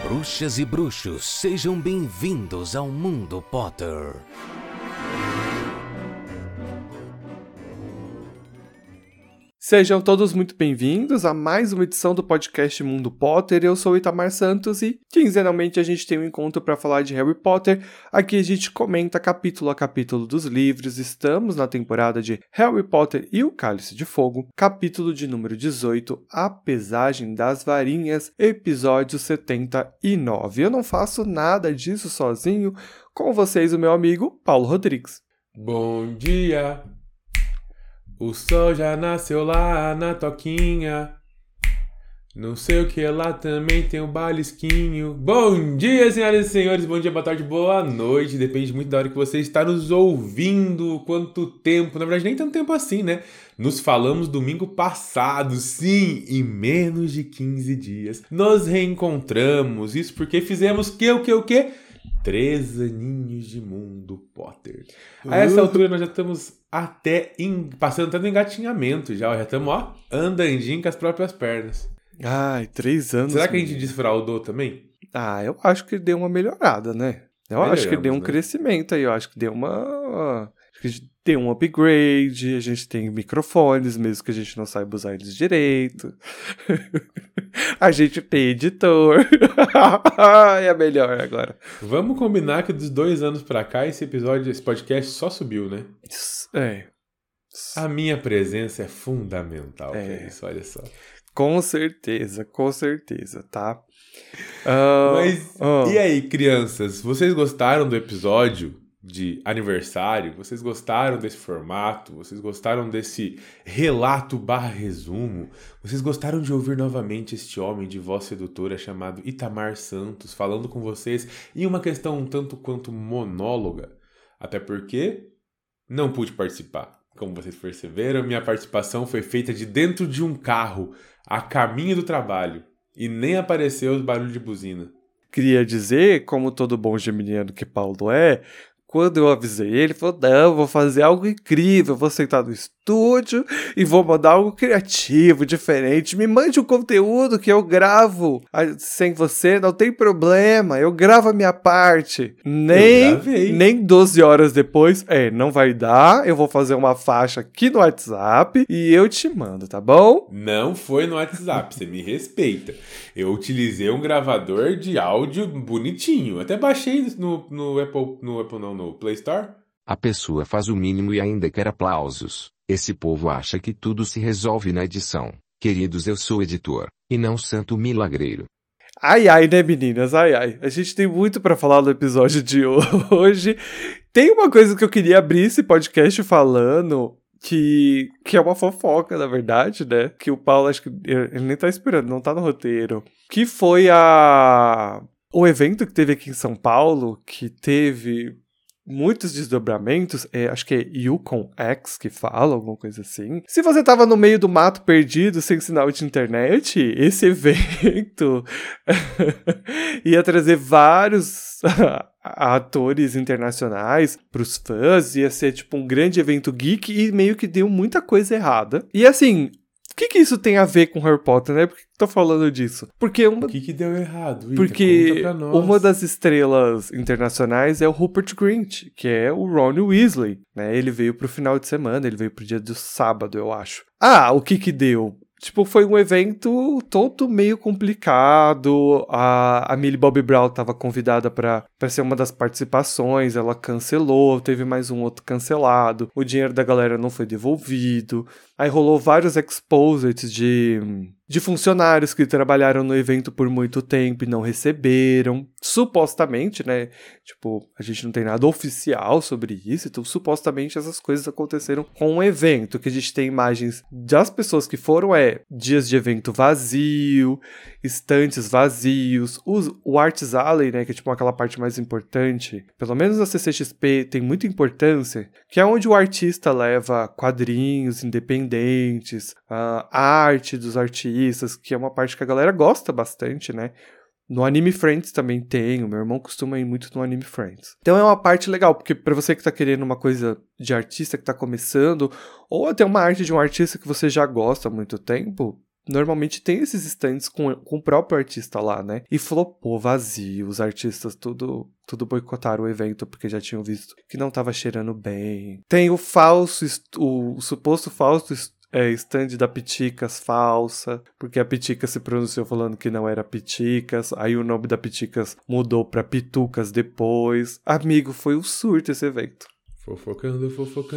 Bruxas e bruxos, sejam bem-vindos ao Mundo Potter. Sejam todos muito bem-vindos a mais uma edição do podcast Mundo Potter. Eu sou o Itamar Santos e quinzenalmente a gente tem um encontro para falar de Harry Potter. Aqui a gente comenta capítulo a capítulo dos livros. Estamos na temporada de Harry Potter e o Cálice de Fogo, capítulo de número 18, A Pesagem das Varinhas, episódio 79. Eu não faço nada disso sozinho. Com vocês, o meu amigo Paulo Rodrigues. Bom dia! O sol já nasceu lá na toquinha. Não sei o que lá também tem um balisquinho. Bom dia, senhoras e senhores. Bom dia, boa tarde, boa noite. Depende muito da hora que você está nos ouvindo. Quanto tempo. Na verdade, nem tanto tempo assim, né? Nos falamos domingo passado, sim, em menos de 15 dias. Nos reencontramos. Isso porque fizemos o quê? 3 aninhos de Mundo Potter. A essa altura nós já estamos passando até no engatinhamento já estamos, andandinho com as próprias pernas. Ai, 3 anos. Será que a gente desfraudou também? Eu acho que deu uma melhorada, né? Acho que deu um crescimento aí, eu acho que deu Acho que a gente deu um upgrade, a gente tem microfones, mesmo que a gente não saiba usar eles direito. A gente tem editor. É melhor agora. Vamos combinar que dos 2 anos pra cá, esse podcast só subiu, né? É. A minha presença é fundamental pra isso, olha só. Com certeza, tá? E aí, crianças? Vocês gostaram do episódio de aniversário? Vocês gostaram desse formato? Vocês gostaram desse relato/resumo? Vocês gostaram de ouvir novamente este homem de voz sedutora chamado Itamar Santos falando com vocês em uma questão um tanto quanto monóloga? Até porque não pude participar. Como vocês perceberam, minha participação foi feita de dentro de um carro, a caminho do trabalho, e nem apareceu os barulhos de buzina. Queria dizer, como todo bom geminiano que Paulo é, quando eu avisei ele falou, não, vou fazer algo incrível, vou sentar no estúdio e vou mandar algo criativo, diferente, me mande um conteúdo que eu gravo sem você, não tem problema, eu gravo a minha parte. Nem 12 horas depois, não vai dar, eu vou fazer uma faixa aqui no WhatsApp e eu te mando, tá bom? Não foi no WhatsApp, você me respeita. Eu utilizei um gravador de áudio bonitinho, até baixei no Play Store. A pessoa faz o mínimo e ainda quer aplausos. Esse povo acha que tudo se resolve na edição. Queridos, eu sou editor, e não santo milagreiro. Ai, né, meninas? Ai. A gente tem muito pra falar no episódio de hoje. Tem uma coisa que eu queria abrir esse podcast falando, que é uma fofoca, na verdade, né? Que o Paulo, acho que ele nem tá esperando, não tá no roteiro. Que foi o evento que teve aqui em São Paulo, que teve muitos desdobramentos, acho que é Yukon X que fala, alguma coisa assim. Se você tava no meio do mato perdido, sem sinal de internet, esse evento ia trazer vários atores internacionais pros fãs, ia ser tipo um grande evento geek e meio que deu muita coisa errada. E assim, o que isso tem a ver com Harry Potter, né? Por que eu tô falando disso? Porque O que deu errado, Ita? Porque Conta pra nós. Uma das estrelas internacionais é o Rupert Grint, que é o Ron Weasley, né? Ele veio pro final de semana, ele veio pro dia do sábado, eu acho. O que deu? Tipo, foi um evento todo meio complicado. A Millie Bobby Brown tava convidada pra ser uma das participações, ela cancelou, teve mais um outro cancelado, o dinheiro da galera não foi devolvido. Aí rolou vários exposits de funcionários que trabalharam no evento por muito tempo e não receberam. Supostamente, né? Tipo, a gente não tem nada oficial sobre isso, então supostamente essas coisas aconteceram com o evento, que a gente tem imagens das pessoas que foram, dias de evento vazio, estantes vazios, o Arts Alley, né, que é tipo aquela parte mais importante, pelo menos na CCXP tem muita importância, que é onde o artista leva quadrinhos independentes, a arte dos artistas, que é uma parte que a galera gosta bastante, né? No Anime Friends também tem, o meu irmão costuma ir muito no Anime Friends. Então é uma parte legal, porque pra você que tá querendo uma coisa de artista que tá começando, ou até uma arte de um artista que você já gosta há muito tempo, normalmente tem esses stands com o próprio artista lá, né? E flopou vazio, os artistas tudo boicotaram o evento porque já tinham visto que não tava cheirando bem. Tem o suposto falso stand da Piticas falsa, porque a Piticas se pronunciou falando que não era Piticas, aí o nome da Piticas mudou pra Pitucas depois. Amigo, foi um surto esse evento. Fofocando.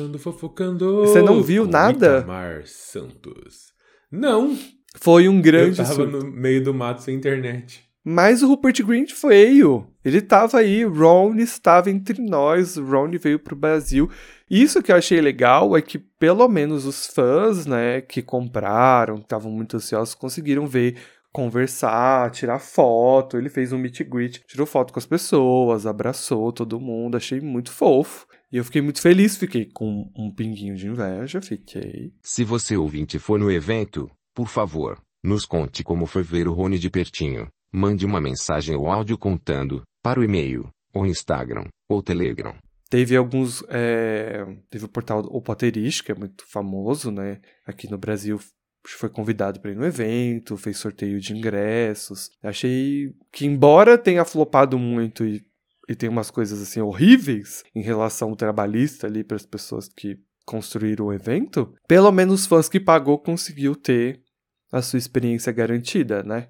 Você não viu nada? Itamar Santos. Não. Foi um grande Eu tava surto. no meio do mato sem internet. Mas o Rupert Grint veio. Ele tava aí, Ron estava entre nós, Ron veio pro Brasil. Isso que eu achei legal é que pelo menos os fãs, né, que compraram, que estavam muito ansiosos, conseguiram ver, conversar, tirar foto. Ele fez um meet and greet, tirou foto com as pessoas, abraçou todo mundo, achei muito fofo. E eu fiquei muito feliz, fiquei com um pinguinho de inveja, fiquei. Se você ouvinte for no evento, por favor, nos conte como foi ver o Rony de pertinho. Mande uma mensagem ou áudio contando, para o e-mail, ou Instagram, ou Telegram. Teve alguns, teve o portal O Potterish, que é muito famoso, né, aqui no Brasil, foi convidado para ir no evento, fez sorteio de ingressos. Achei que, embora tenha flopado muito e tem umas coisas assim horríveis em relação ao trabalhista ali para as pessoas que construíram o evento, pelo menos os fãs que pagou conseguiu ter a sua experiência garantida, né?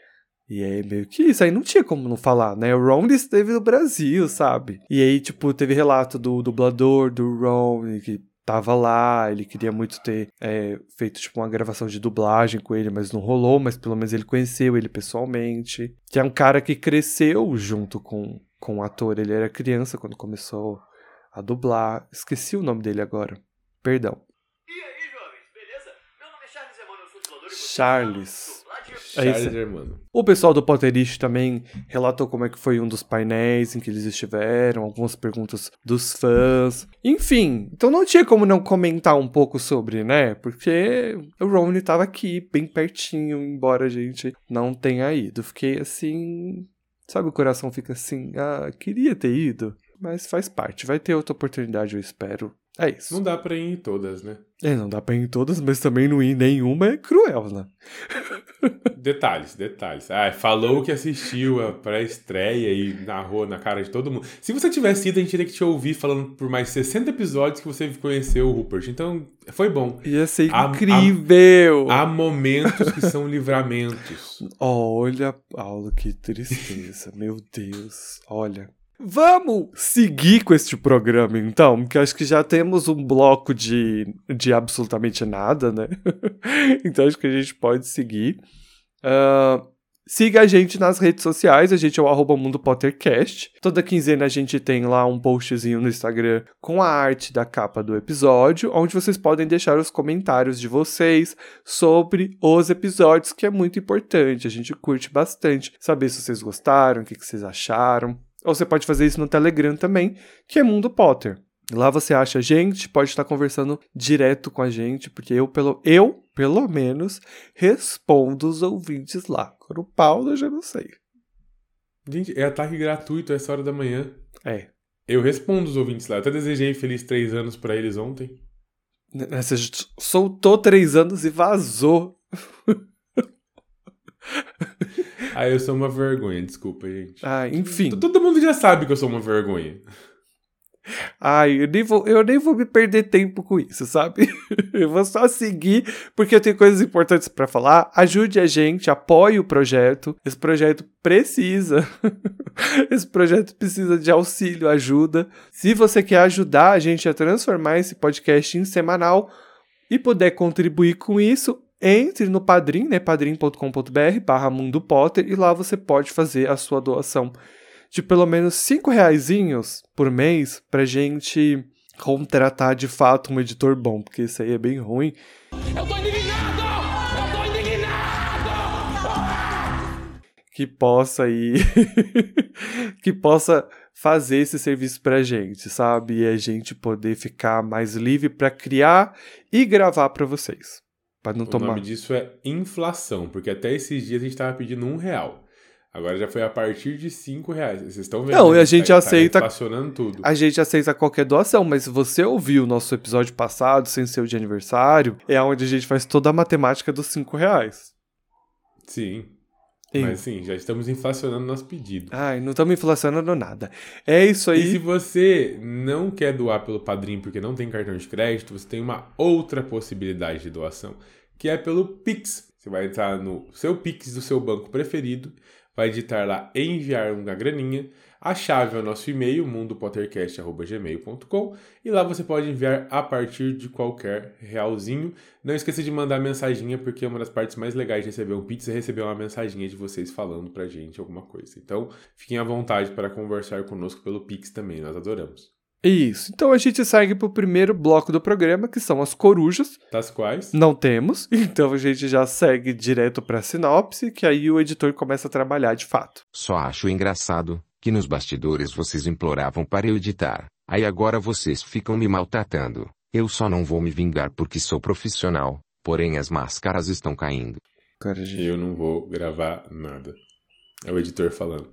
E aí, meio que isso, aí não tinha como não falar, né? O Ron esteve no Brasil, sabe? E aí, tipo, teve relato do dublador do Ron, que tava lá, ele queria muito ter feito, tipo, uma gravação de dublagem com ele, mas não rolou, mas pelo menos ele conheceu ele pessoalmente. Que é um cara que cresceu junto com o ator, ele era criança quando começou a dublar. Esqueci o nome dele agora, perdão. E aí, jovens, beleza? Meu nome é Charles Hermano, eu sou dublador e você Charles. É isso. Charles Hermano. O pessoal do Potterish também relatou como é que foi um dos painéis em que eles estiveram, algumas perguntas dos fãs. Enfim, então não tinha como não comentar um pouco sobre, né? Porque o Ron tava aqui, bem pertinho, embora a gente não tenha ido. Fiquei assim... Sabe, o coração fica assim, queria ter ido, mas faz parte. Vai ter outra oportunidade, eu espero. É isso. Não dá pra ir em todas, né? Não dá pra ir em todas, mas também não ir em nenhuma é cruel, né? Detalhes. Falou que assistiu a pré-estreia e narrou na cara de todo mundo. Se você tivesse ido, a gente teria que te ouvir falando por mais 60 episódios que você conheceu o Rupert. Então, foi bom. Ia ser incrível! Há momentos que são livramentos. Olha, Paulo, que tristeza. Meu Deus. Olha. Vamos seguir com este programa, então, porque acho que já temos um bloco de absolutamente nada, né? Então acho que a gente pode seguir. Siga a gente nas redes sociais, a gente é o @MundoPottercast. Toda quinzena a gente tem lá um postzinho no Instagram com a arte da capa do episódio, onde vocês podem deixar os comentários de vocês sobre os episódios, que é muito importante. A gente curte bastante saber se vocês gostaram, o que vocês acharam. Ou você pode fazer isso no Telegram também, que é Mundo Potter. Lá você acha a gente, pode estar conversando direto com a gente, porque eu pelo menos, respondo os ouvintes lá. Agora o Paulo eu já não sei. Gente, é ataque gratuito, essa hora da manhã. É. Eu respondo os ouvintes lá. Eu até desejei feliz 3 anos pra eles ontem. Você soltou 3 anos e vazou. Eu sou uma vergonha, desculpa, gente. Enfim. Todo mundo já sabe que eu sou uma vergonha. Eu nem vou me perder tempo com isso, sabe? Eu vou só seguir, porque eu tenho coisas importantes pra falar. Ajude a gente, apoie o projeto. Esse projeto precisa. Esse projeto precisa de auxílio, ajuda. Se você quer ajudar a gente a transformar esse podcast em semanal e puder contribuir com isso, entre no Padrim, né? padrim.com.br/MundoPotter, e lá você pode fazer a sua doação de pelo menos R$5 por mês pra gente contratar de fato um editor bom, porque isso aí é bem ruim. Eu tô indignado! Que possa ir... que possa fazer esse serviço pra gente, sabe? E a gente poder ficar mais livre pra criar e gravar pra vocês. Pra não tomar... O nome disso é inflação, porque até esses dias a gente tava pedindo R$1. Agora já foi a partir de R$5. Vocês estão vendo? Não, né? e a gente aceita. Inflacionando tudo. A gente aceita qualquer doação, mas se você ouviu o nosso episódio passado, sem ser o de aniversário, é onde a gente faz toda a matemática dos R$5. Sim. E- Mas sim, já estamos inflacionando nosso pedido. Ai, não estamos inflacionando nada. É isso E se aí. você não quer doar pelo Padrim porque não tem cartão de crédito, você tem uma outra possibilidade de doação, que é pelo Pix. Você vai entrar no seu Pix do seu banco preferido, vai digitar lá enviar uma graninha, a chave é o nosso e-mail, mundopottercast@gmail.com, e lá você pode enviar a partir de qualquer realzinho. Não esqueça de mandar mensaginha, porque uma das partes mais legais de receber um Pix é receber uma mensaginha de vocês falando pra gente alguma coisa. Então, fiquem à vontade para conversar conosco pelo Pix também, nós adoramos. Isso. Então a gente segue pro primeiro bloco do programa, que são as corujas. Das quais... Não temos, então a gente já segue direto pra sinopse, que aí o editor começa a trabalhar de fato. Só acho engraçado que nos bastidores vocês imploravam para eu editar. Aí agora vocês ficam me maltratando. Eu só não vou me vingar porque sou profissional, porém as máscaras estão caindo. Cara, gente... Eu não vou gravar nada. É o editor falando.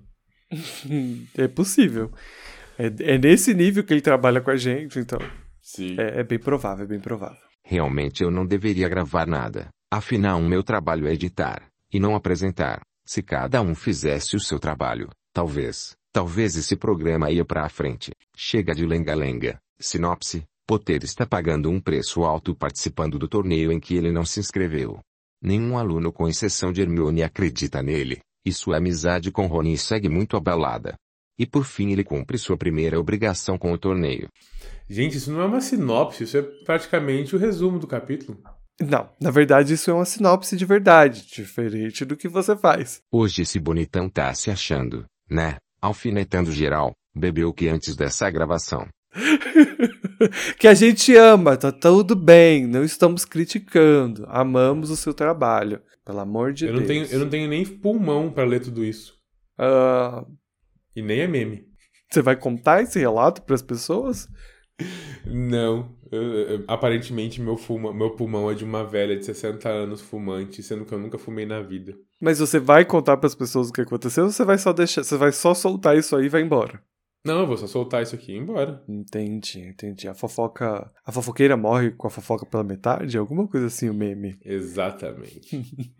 É possível. É nesse nível que ele trabalha com a gente, então Sim. é bem provável, é bem provável. Realmente eu não deveria gravar nada. Afinal, o meu trabalho é editar, e não apresentar. Se cada um fizesse o seu trabalho, talvez esse programa ia pra frente. Chega de lenga-lenga. Sinopse: Potter está pagando um preço alto participando do torneio em que ele não se inscreveu. Nenhum aluno com exceção de Hermione acredita nele, e sua amizade com Rony segue muito abalada. E por fim ele cumpre sua primeira obrigação com o torneio. Gente, isso não é uma sinopse, isso é praticamente o resumo do capítulo. Não, na verdade isso é uma sinopse de verdade, diferente do que você faz. Hoje esse bonitão tá se achando, né? Alfinetando geral, bebeu que antes dessa gravação. Que a gente ama, tá tudo bem, não estamos criticando, amamos o seu trabalho, pelo amor de Deus. Eu não tenho nem pulmão pra ler tudo isso. Ah, E nem é meme. você vai contar esse relato pras pessoas? Não. Aparentemente meu pulmão é de uma velha de 60 anos fumante, sendo que eu nunca fumei na vida. Mas você vai contar pras pessoas o que aconteceu ou você vai só deixar, você vai só soltar isso aí e vai embora? Não, eu vou só soltar isso aqui e ir embora. Entendi. A fofoqueira morre com a fofoca pela metade? Alguma coisa assim, o meme. Exatamente.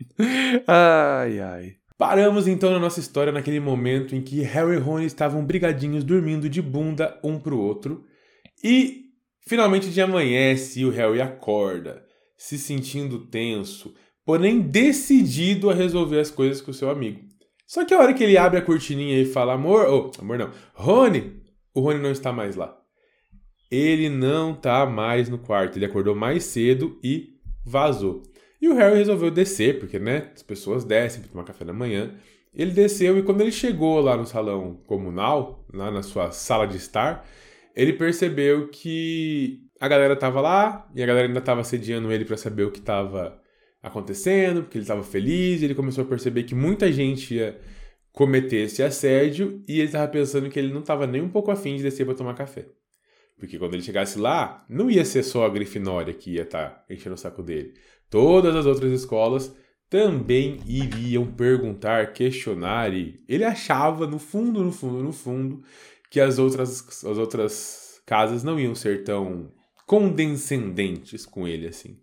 Ai. Paramos então na nossa história naquele momento em que Harry e Rony estavam brigadinhos dormindo de bunda um pro outro. E finalmente o dia amanhece e o Harry acorda, se sentindo tenso, porém decidido a resolver as coisas com o seu amigo. Só que a hora que ele abre a cortininha e fala amor não, Rony, o Rony não está mais lá. Ele não tá mais no quarto, ele acordou mais cedo e vazou. E o Harry resolveu descer, porque, né, as pessoas descem para tomar café da manhã. Ele desceu e quando ele chegou lá no salão comunal, lá na sua sala de estar, ele percebeu que a galera tava lá e a galera ainda tava assediando ele para saber o que tava acontecendo, porque ele estava feliz. Ele começou a perceber que muita gente ia cometer esse assédio e ele estava pensando que ele não estava nem um pouco afim de descer para tomar café. Porque quando ele chegasse lá, não ia ser só a Grifinória que ia estar enchendo o saco dele. Todas as outras escolas também iriam perguntar, questionar, e ele achava no fundo, que as outras casas não iam ser tão condescendentes com ele assim.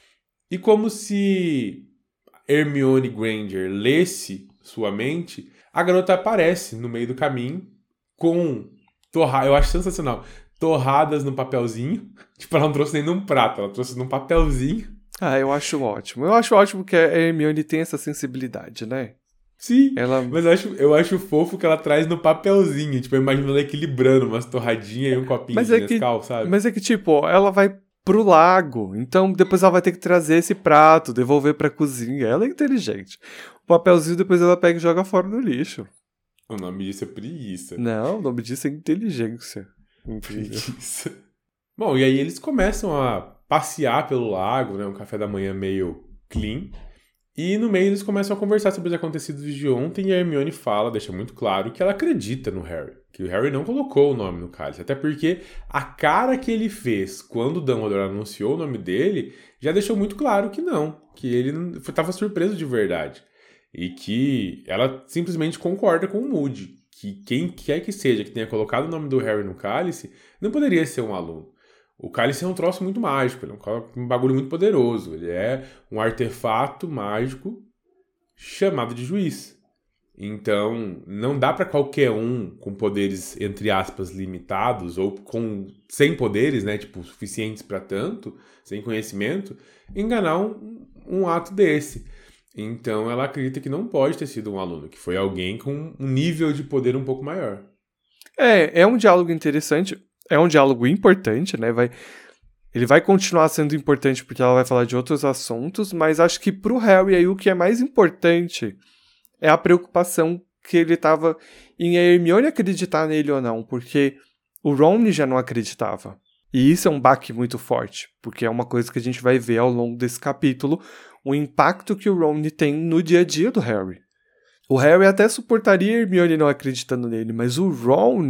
E como se Hermione Granger lesse sua mente, a garota aparece no meio do caminho com eu acho sensacional, torradas no papelzinho. Tipo, ela não trouxe nem num prato, ela trouxe num papelzinho. Ah, eu acho ótimo. Eu acho ótimo que a Hermione tem essa sensibilidade, né? Sim, Ela... mas eu acho fofo que ela traz no papelzinho. Tipo, eu imagino ela equilibrando umas torradinhas e um copinho de Nescau, sabe? Mas é que, tipo, ela vai pro lago, então depois ela vai ter que trazer esse prato, devolver pra cozinha. Ela é inteligente. O papelzinho depois ela pega e joga fora no lixo. O nome disso é preguiça. Não, o nome disso é inteligência. Preguiça. Bom, e aí eles começam a passear pelo lago, né? Um café da manhã meio clean. E no meio eles começam a conversar sobre os acontecidos de ontem e a Hermione fala, deixa muito claro, que ela acredita no Harry. Que o Harry não colocou o nome no cálice. Até porque a cara que ele fez quando o Dumbledore anunciou o nome dele já deixou muito claro que não. Que ele estava surpreso de verdade. e que ela simplesmente concorda com o Moody, que quem quer que seja que tenha colocado o nome do Harry no cálice não poderia ser um aluno. O cálice é um troço muito mágico, ele é um bagulho muito poderoso, ele é um artefato mágico chamado de juiz. Então, não dá para qualquer um com poderes, entre aspas, limitados, ou sem poderes, né, tipo, suficientes para tanto, sem conhecimento, enganar um ato desse. Então, ela acredita que não pode ter sido um aluno, que foi alguém com um nível de poder um pouco maior. É um diálogo interessante, é um diálogo importante, né, ele vai continuar sendo importante porque ela vai falar de outros assuntos, mas acho que pro Harry aí o que é mais importante é a preocupação que ele tava em a Hermione acreditar nele ou não, porque o Ron já não acreditava. E isso é um baque muito forte, porque é uma coisa que a gente vai ver ao longo desse capítulo, o impacto que o Ron tem no dia a dia do Harry. O Harry até suportaria a Hermione não acreditando nele, mas o Ron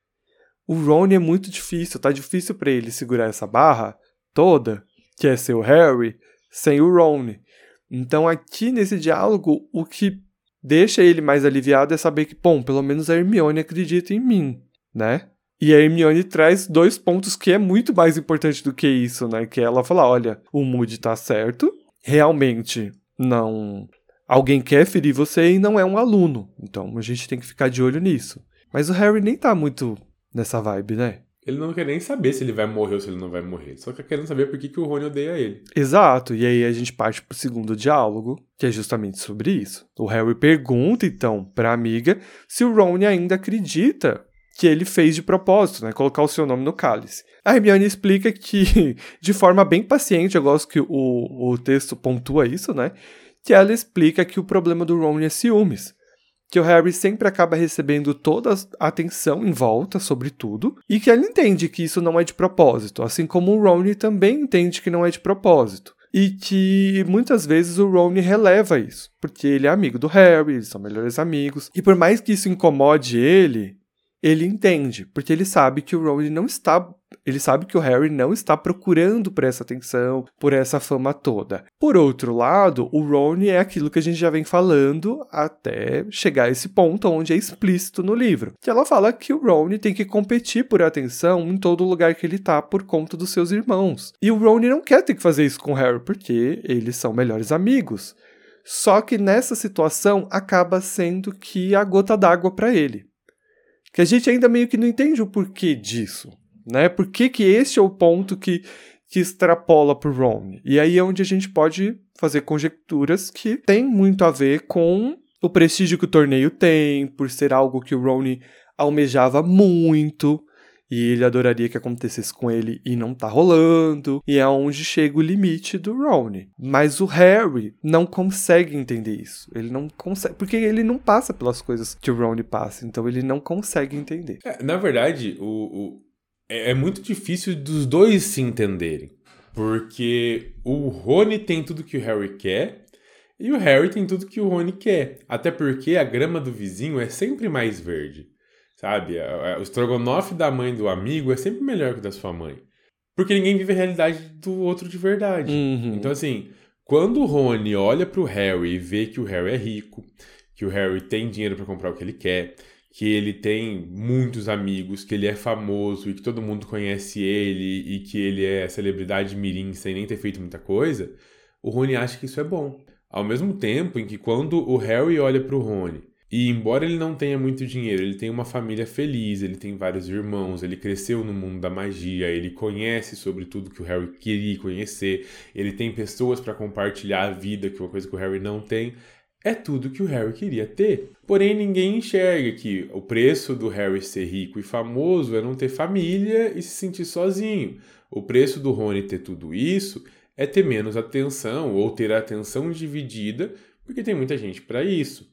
é muito difícil, tá difícil pra ele segurar essa barra toda, que é ser o Harry, sem o Ron. Então aqui nesse diálogo, o que deixa ele mais aliviado é saber que, bom, pelo menos a Hermione acredita em mim, né? E a Hermione traz 2 pontos que é muito mais importante do que isso, né? Que ela fala, olha, o Moody tá certo, realmente não... Alguém quer ferir você e não é um aluno, então a gente tem que ficar de olho nisso. Mas o Harry nem tá muito nessa vibe, né? Ele não quer nem saber se ele vai morrer ou se ele não vai morrer. Só quer querendo saber por que o Rony odeia ele. Exato, e aí a gente parte pro segundo diálogo, que é justamente sobre isso. O Harry pergunta, então, pra amiga se o Ron ainda acredita que ele fez de propósito, né? Colocar o seu nome no cálice. A Hermione explica que, de forma bem paciente, eu gosto que o texto pontua isso, né? Que ela explica que o problema do Ron é ciúmes. Que o Harry sempre acaba recebendo toda a atenção em volta sobre tudo, e que ela entende que isso não é de propósito, assim como o Ron também entende que não é de propósito. E que muitas vezes o Ron releva isso, porque ele é amigo do Harry, eles são melhores amigos, e por mais que isso incomode ele entende, porque ele sabe que o Ron não está... Ele sabe que o Harry não está procurando por essa atenção, por essa fama toda. Por outro lado, o Ron é aquilo que a gente já vem falando até chegar a esse ponto onde é explícito no livro. Que ela fala que o Ron tem que competir por atenção em todo lugar que ele tá por conta dos seus irmãos. E o Ron não quer ter que fazer isso com o Harry porque eles são melhores amigos. Só que nessa situação acaba sendo que a gota d'água para ele. Que a gente ainda meio que não entende o porquê disso. Né? Por que esse é o ponto que extrapola pro Ron? E aí é onde a gente pode fazer conjecturas que tem muito a ver com o prestígio que o torneio tem, por ser algo que o Ron almejava muito, e ele adoraria que acontecesse com ele e não tá rolando, e é onde chega o limite do Ron. Mas o Harry não consegue entender isso. Ele não consegue, porque ele não passa pelas coisas que o Ron passa, então ele não consegue entender. Na verdade, é muito difícil dos dois se entenderem, porque o Rony tem tudo que o Harry quer e o Harry tem tudo que o Rony quer, até porque a grama do vizinho é sempre mais verde, sabe? O estrogonofe da mãe do amigo é sempre melhor que o da sua mãe, porque ninguém vive a realidade do outro de verdade. Então assim, quando o Rony olha pro Harry e vê que o Harry é rico, que o Harry tem dinheiro para comprar o que ele quer, que ele tem muitos amigos, que ele é famoso e que todo mundo conhece ele e que ele é celebridade mirim sem nem ter feito muita coisa, o Rony acha que isso é bom. Ao mesmo tempo em que quando o Harry olha pro Rony, e embora ele não tenha muito dinheiro, ele tem uma família feliz, ele tem vários irmãos, ele cresceu no mundo da magia, ele conhece sobre tudo que o Harry queria conhecer, ele tem pessoas para compartilhar a vida, que é uma coisa que o Harry não tem. É tudo que o Harry queria ter. Porém, ninguém enxerga que o preço do Harry ser rico e famoso é não ter família e se sentir sozinho. O preço do Rony ter tudo isso é ter menos atenção ou ter a atenção dividida, porque tem muita gente para isso.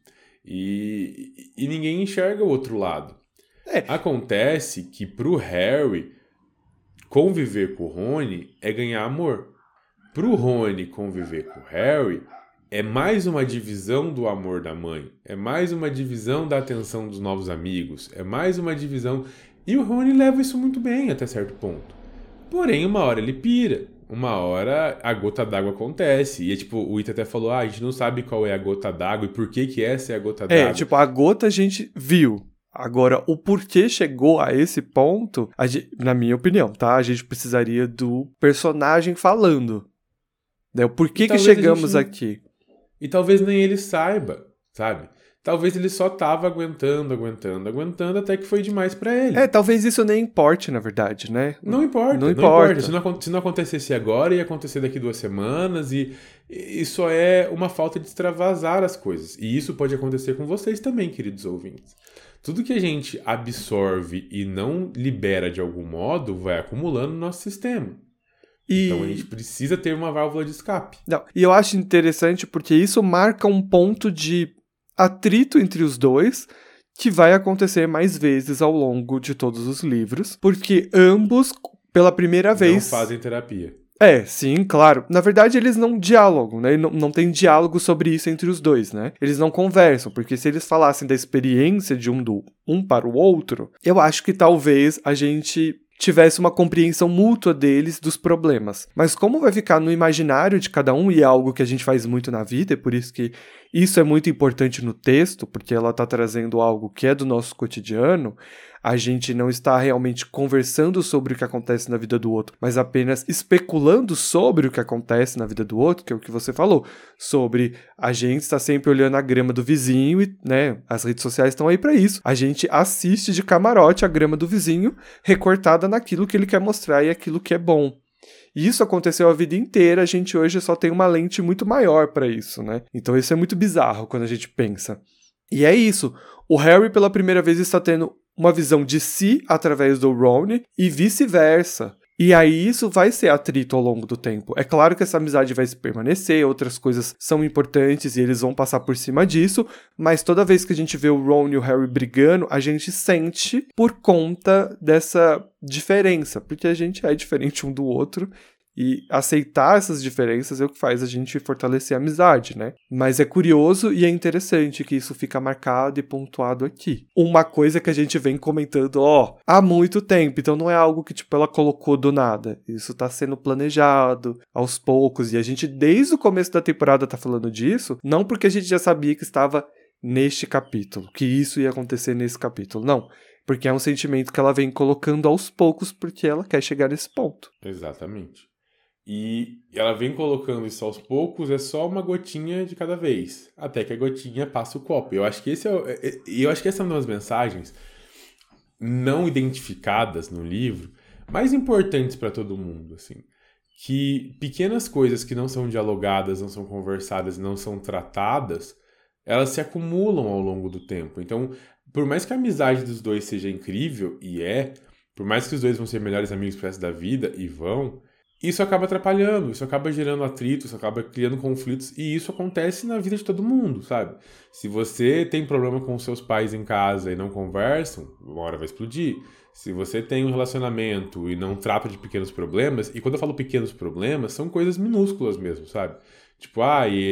E ninguém enxerga o outro lado. Acontece que pro Harry, conviver com o Rony é ganhar amor. Pro Rony conviver com o Harry é mais uma divisão do amor da mãe, é mais uma divisão da atenção dos novos amigos, é mais uma divisão... E o Rony leva isso muito bem até certo ponto. Porém, uma hora ele pira, uma hora a gota d'água acontece. E é tipo, o Ita até falou, a gente não sabe qual é a gota d'água e por que essa é a gota d'água. Tipo, a gota a gente viu. Agora, o porquê chegou a esse ponto, na minha opinião, tá? A gente precisaria do personagem falando. Né? O porquê que chegamos aqui. E talvez nem ele saiba, sabe? Talvez ele só tava aguentando até que foi demais pra ele. Talvez isso nem importe, na verdade, né? Não importa. Se não acontecesse agora, ia acontecer daqui 2 semanas e isso é uma falta de extravasar as coisas. E isso pode acontecer com vocês também, queridos ouvintes. Tudo que a gente absorve e não libera de algum modo vai acumulando no nosso sistema. Então a gente precisa ter uma válvula de escape. E eu acho interessante porque isso marca um ponto de atrito entre os dois que vai acontecer mais vezes ao longo de todos os livros, porque ambos, pela primeira vez... Não fazem terapia. Sim, claro. Na verdade, eles não dialogam, né? Não tem diálogo sobre isso entre os dois, né? Eles não conversam, porque se eles falassem da experiência de um para o outro, eu acho que talvez a gente tivesse uma compreensão mútua deles dos problemas. Mas como vai ficar no imaginário de cada um, e é algo que a gente faz muito na vida, é por isso que isso é muito importante no texto, porque ela está trazendo algo que é do nosso cotidiano, a gente não está realmente conversando sobre o que acontece na vida do outro, mas apenas especulando sobre o que acontece na vida do outro, que é o que você falou, sobre a gente estar sempre olhando a grama do vizinho e, né, as redes sociais estão aí para isso. A gente assiste de camarote a grama do vizinho recortada naquilo que ele quer mostrar e aquilo que é bom. E isso aconteceu a vida inteira, a gente hoje só tem uma lente muito maior para isso, né? Então isso é muito bizarro quando a gente pensa. E é isso, o Harry pela primeira vez está tendo uma visão de si através do Ron e vice-versa. E aí isso vai ser atrito ao longo do tempo. É claro que essa amizade vai se permanecer, outras coisas são importantes e eles vão passar por cima disso, mas toda vez que a gente vê o Ron e o Harry brigando, a gente sente por conta dessa diferença, porque a gente é diferente um do outro. E aceitar essas diferenças é o que faz a gente fortalecer a amizade, né? Mas é curioso e é interessante que isso fica marcado e pontuado aqui. Uma coisa que a gente vem comentando, há muito tempo, então não é algo que, ela colocou do nada. Isso tá sendo planejado aos poucos, e a gente, desde o começo da temporada, tá falando disso, não porque a gente já sabia que estava neste capítulo, que isso ia acontecer nesse capítulo, não. Porque é um sentimento que ela vem colocando aos poucos, porque ela quer chegar nesse ponto. Exatamente. E ela vem colocando isso aos poucos, é só uma gotinha de cada vez, até que a gotinha passa o copo. Eu acho que essa é uma das mensagens não identificadas no livro, mais importantes para todo mundo, assim, que pequenas coisas que não são dialogadas, não são conversadas, não são tratadas, elas se acumulam ao longo do tempo. Então, por mais que a amizade dos dois seja incrível, por mais que os dois vão ser melhores amigos pro resto da vida, e vão, isso acaba atrapalhando, isso acaba gerando atritos, isso acaba criando conflitos, e isso acontece na vida de todo mundo, sabe? Se você tem problema com seus pais em casa e não conversam, uma hora vai explodir. Se você tem um relacionamento e não trata de pequenos problemas, e quando eu falo pequenos problemas, são coisas minúsculas mesmo, sabe? Tipo,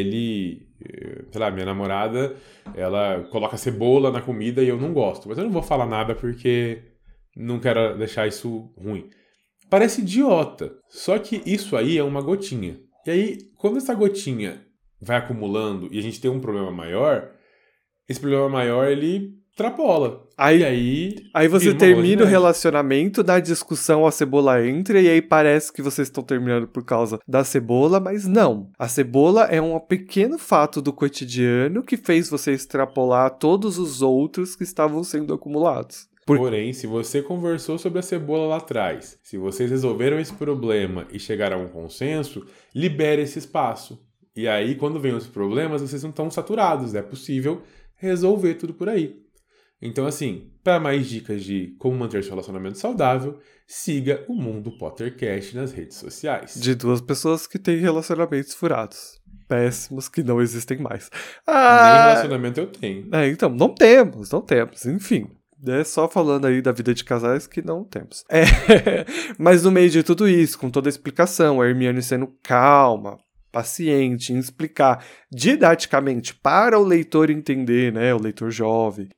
minha namorada, ela coloca cebola na comida e eu não gosto, mas eu não vou falar nada porque não quero deixar isso ruim. Parece idiota, só que isso aí é uma gotinha. E aí, quando essa gotinha vai acumulando e a gente tem um problema maior, esse problema maior, ele extrapola. Aí você termina o relacionamento, na discussão a cebola entra, e aí parece que vocês estão terminando por causa da cebola, mas não. A cebola é um pequeno fato do cotidiano que fez você extrapolar todos os outros que estavam sendo acumulados. Porém, se você conversou sobre a cebola lá atrás, se vocês resolveram esse problema e chegaram a um consenso, libere esse espaço. E aí, quando vem os problemas, vocês não estão saturados. É possível resolver tudo por aí. Então, assim, para mais dicas de como manter seu relacionamento saudável, siga o Mundo Pottercast nas redes sociais. De 2 pessoas que têm relacionamentos furados. Péssimos, que não existem mais. Nem relacionamento eu tenho. Então, não temos. Enfim. É só falando aí da vida de casais que não temos. Mas no meio de tudo isso, com toda a explicação, a Hermione sendo calma, paciente em explicar didaticamente para o leitor entender, né, o leitor jovem,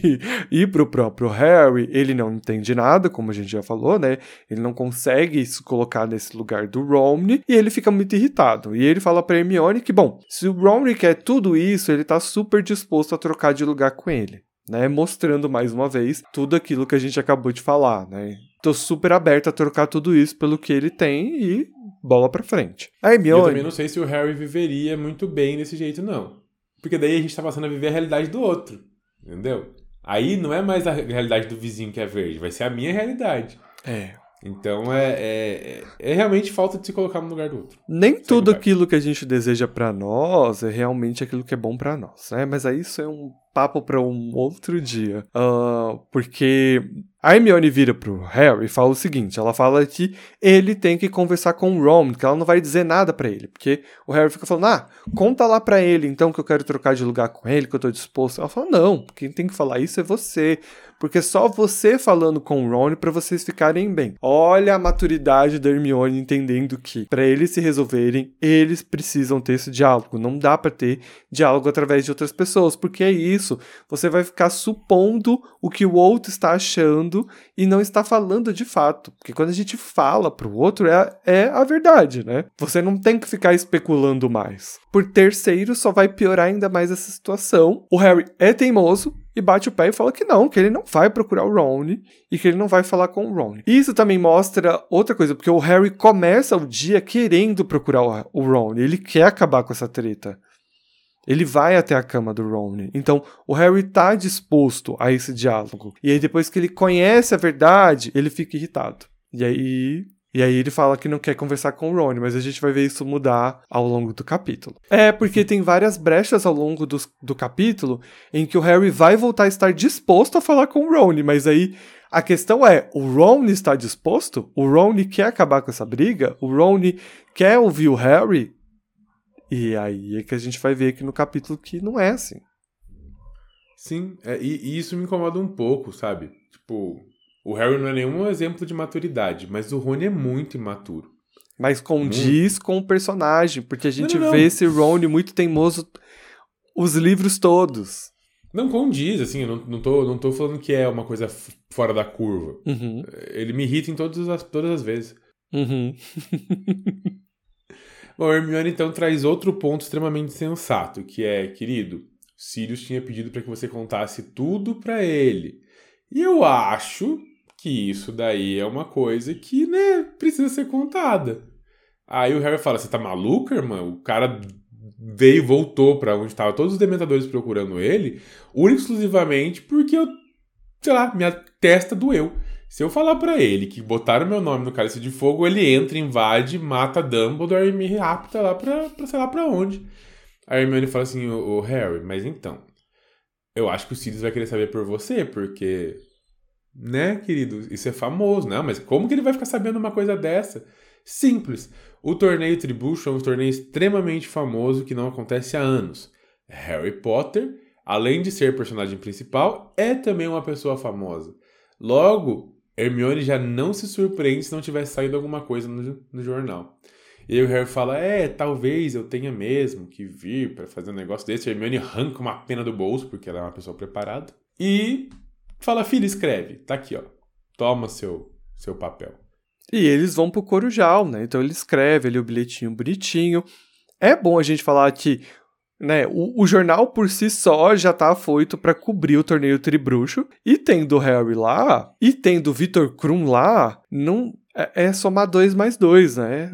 e para o próprio Harry, ele não entende nada, como a gente já falou, né, ele não consegue se colocar nesse lugar do Ron, e ele fica muito irritado, e ele fala para Hermione que, bom, se o Ron quer tudo isso, ele tá super disposto a trocar de lugar com ele, né, mostrando mais uma vez tudo aquilo que a gente acabou de falar, né. Tô super aberto a trocar tudo isso pelo que ele tem e bola pra frente. A Hermione... Eu também não sei se o Harry viveria muito bem desse jeito, não. Porque daí a gente tá passando a viver a realidade do outro, entendeu? Aí não é mais a realidade do vizinho que é verde, vai ser a minha realidade. Então é realmente falta de se colocar no lugar do outro. Nem tudo aquilo que a gente deseja pra nós é realmente aquilo que é bom pra nós, né? Mas aí isso é um papo pra um outro dia. Porque a Hermione vira pro Harry e fala o seguinte, ela fala que ele tem que conversar com o Ron, que ela não vai dizer nada pra ele, porque o Harry fica falando, conta lá pra ele então que eu quero trocar de lugar com ele, que eu tô disposto. Ela fala, não, quem tem que falar isso é você, porque só você falando com o Ron pra vocês ficarem bem. Olha a maturidade da Hermione entendendo que pra eles se resolverem, eles precisam ter esse diálogo, não dá pra ter diálogo através de outras pessoas, porque é isso, você vai ficar supondo o que o outro está achando e não está falando de fato, porque quando a gente fala pro outro é a verdade, né? Você não tem que ficar especulando mais. Por terceiro, só vai piorar ainda mais essa situação. O Harry é teimoso e bate o pé e fala que ele não vai procurar o Ron e que ele não vai falar com o Ron. Isso também mostra outra coisa, porque o Harry começa o dia querendo procurar o Ron, ele quer acabar com essa treta. Ele vai até a cama do Ron. Então, o Harry tá disposto a esse diálogo. E aí, depois que ele conhece a verdade, ele fica irritado. E aí ele fala que não quer conversar com o Ron, mas a gente vai ver isso mudar ao longo do capítulo. Porque tem várias brechas ao longo do capítulo em que o Harry vai voltar a estar disposto a falar com o Ron, mas aí a questão é, o Ron está disposto? O Ron quer acabar com essa briga? O Ron quer ouvir o Harry? E aí é que a gente vai ver aqui no capítulo que não é assim. Sim, e isso me incomoda um pouco, sabe? Tipo, o Harry não é nenhum exemplo de maturidade, mas o Rony é muito imaturo. Mas condiz com o personagem, porque a gente vê esse Ron muito teimoso os livros todos. Não condiz, assim, eu não tô falando que é uma coisa fora da curva. Uhum. Ele me irrita em todas as vezes. Uhum. Bom, a Hermione então traz outro ponto extremamente sensato, que é, querido, Sirius tinha pedido para que você contasse tudo para ele. E eu acho que isso daí é uma coisa que, né, precisa ser contada. Aí o Harry fala, você tá maluca, irmã? O cara veio e voltou pra onde estavam todos os dementadores procurando ele, único e exclusivamente porque eu, sei lá, minha testa doeu. Se eu falar pra ele que botaram meu nome no Cálice de Fogo, ele entra, invade, mata Dumbledore e me rapta lá pra sei lá pra onde. A Hermione fala assim, ô Harry, mas então, eu acho que o Sirius vai querer saber por você, porque, né, querido, isso é famoso, não, mas como que ele vai ficar sabendo uma coisa dessa? Simples, o torneio Tribucho é um torneio extremamente famoso que não acontece há anos. Harry Potter, além de ser personagem principal, é também uma pessoa famosa. Logo, Hermione já não se surpreende se não tivesse saído alguma coisa no jornal. E aí o Harry fala, talvez eu tenha mesmo que vir pra fazer um negócio desse. A Hermione arranca uma pena do bolso, porque ela é uma pessoa preparada. E fala, filho, escreve. Tá aqui, ó. Toma seu papel. E eles vão pro Corujal, né? Então ele escreve ali o bilhetinho bonitinho. É bom a gente falar que, né, o jornal por si só já tá afoito pra cobrir o torneio Tribruxo, e tendo o Harry lá, e tendo o Victor Krum lá, não é somar 2 mais 2, né?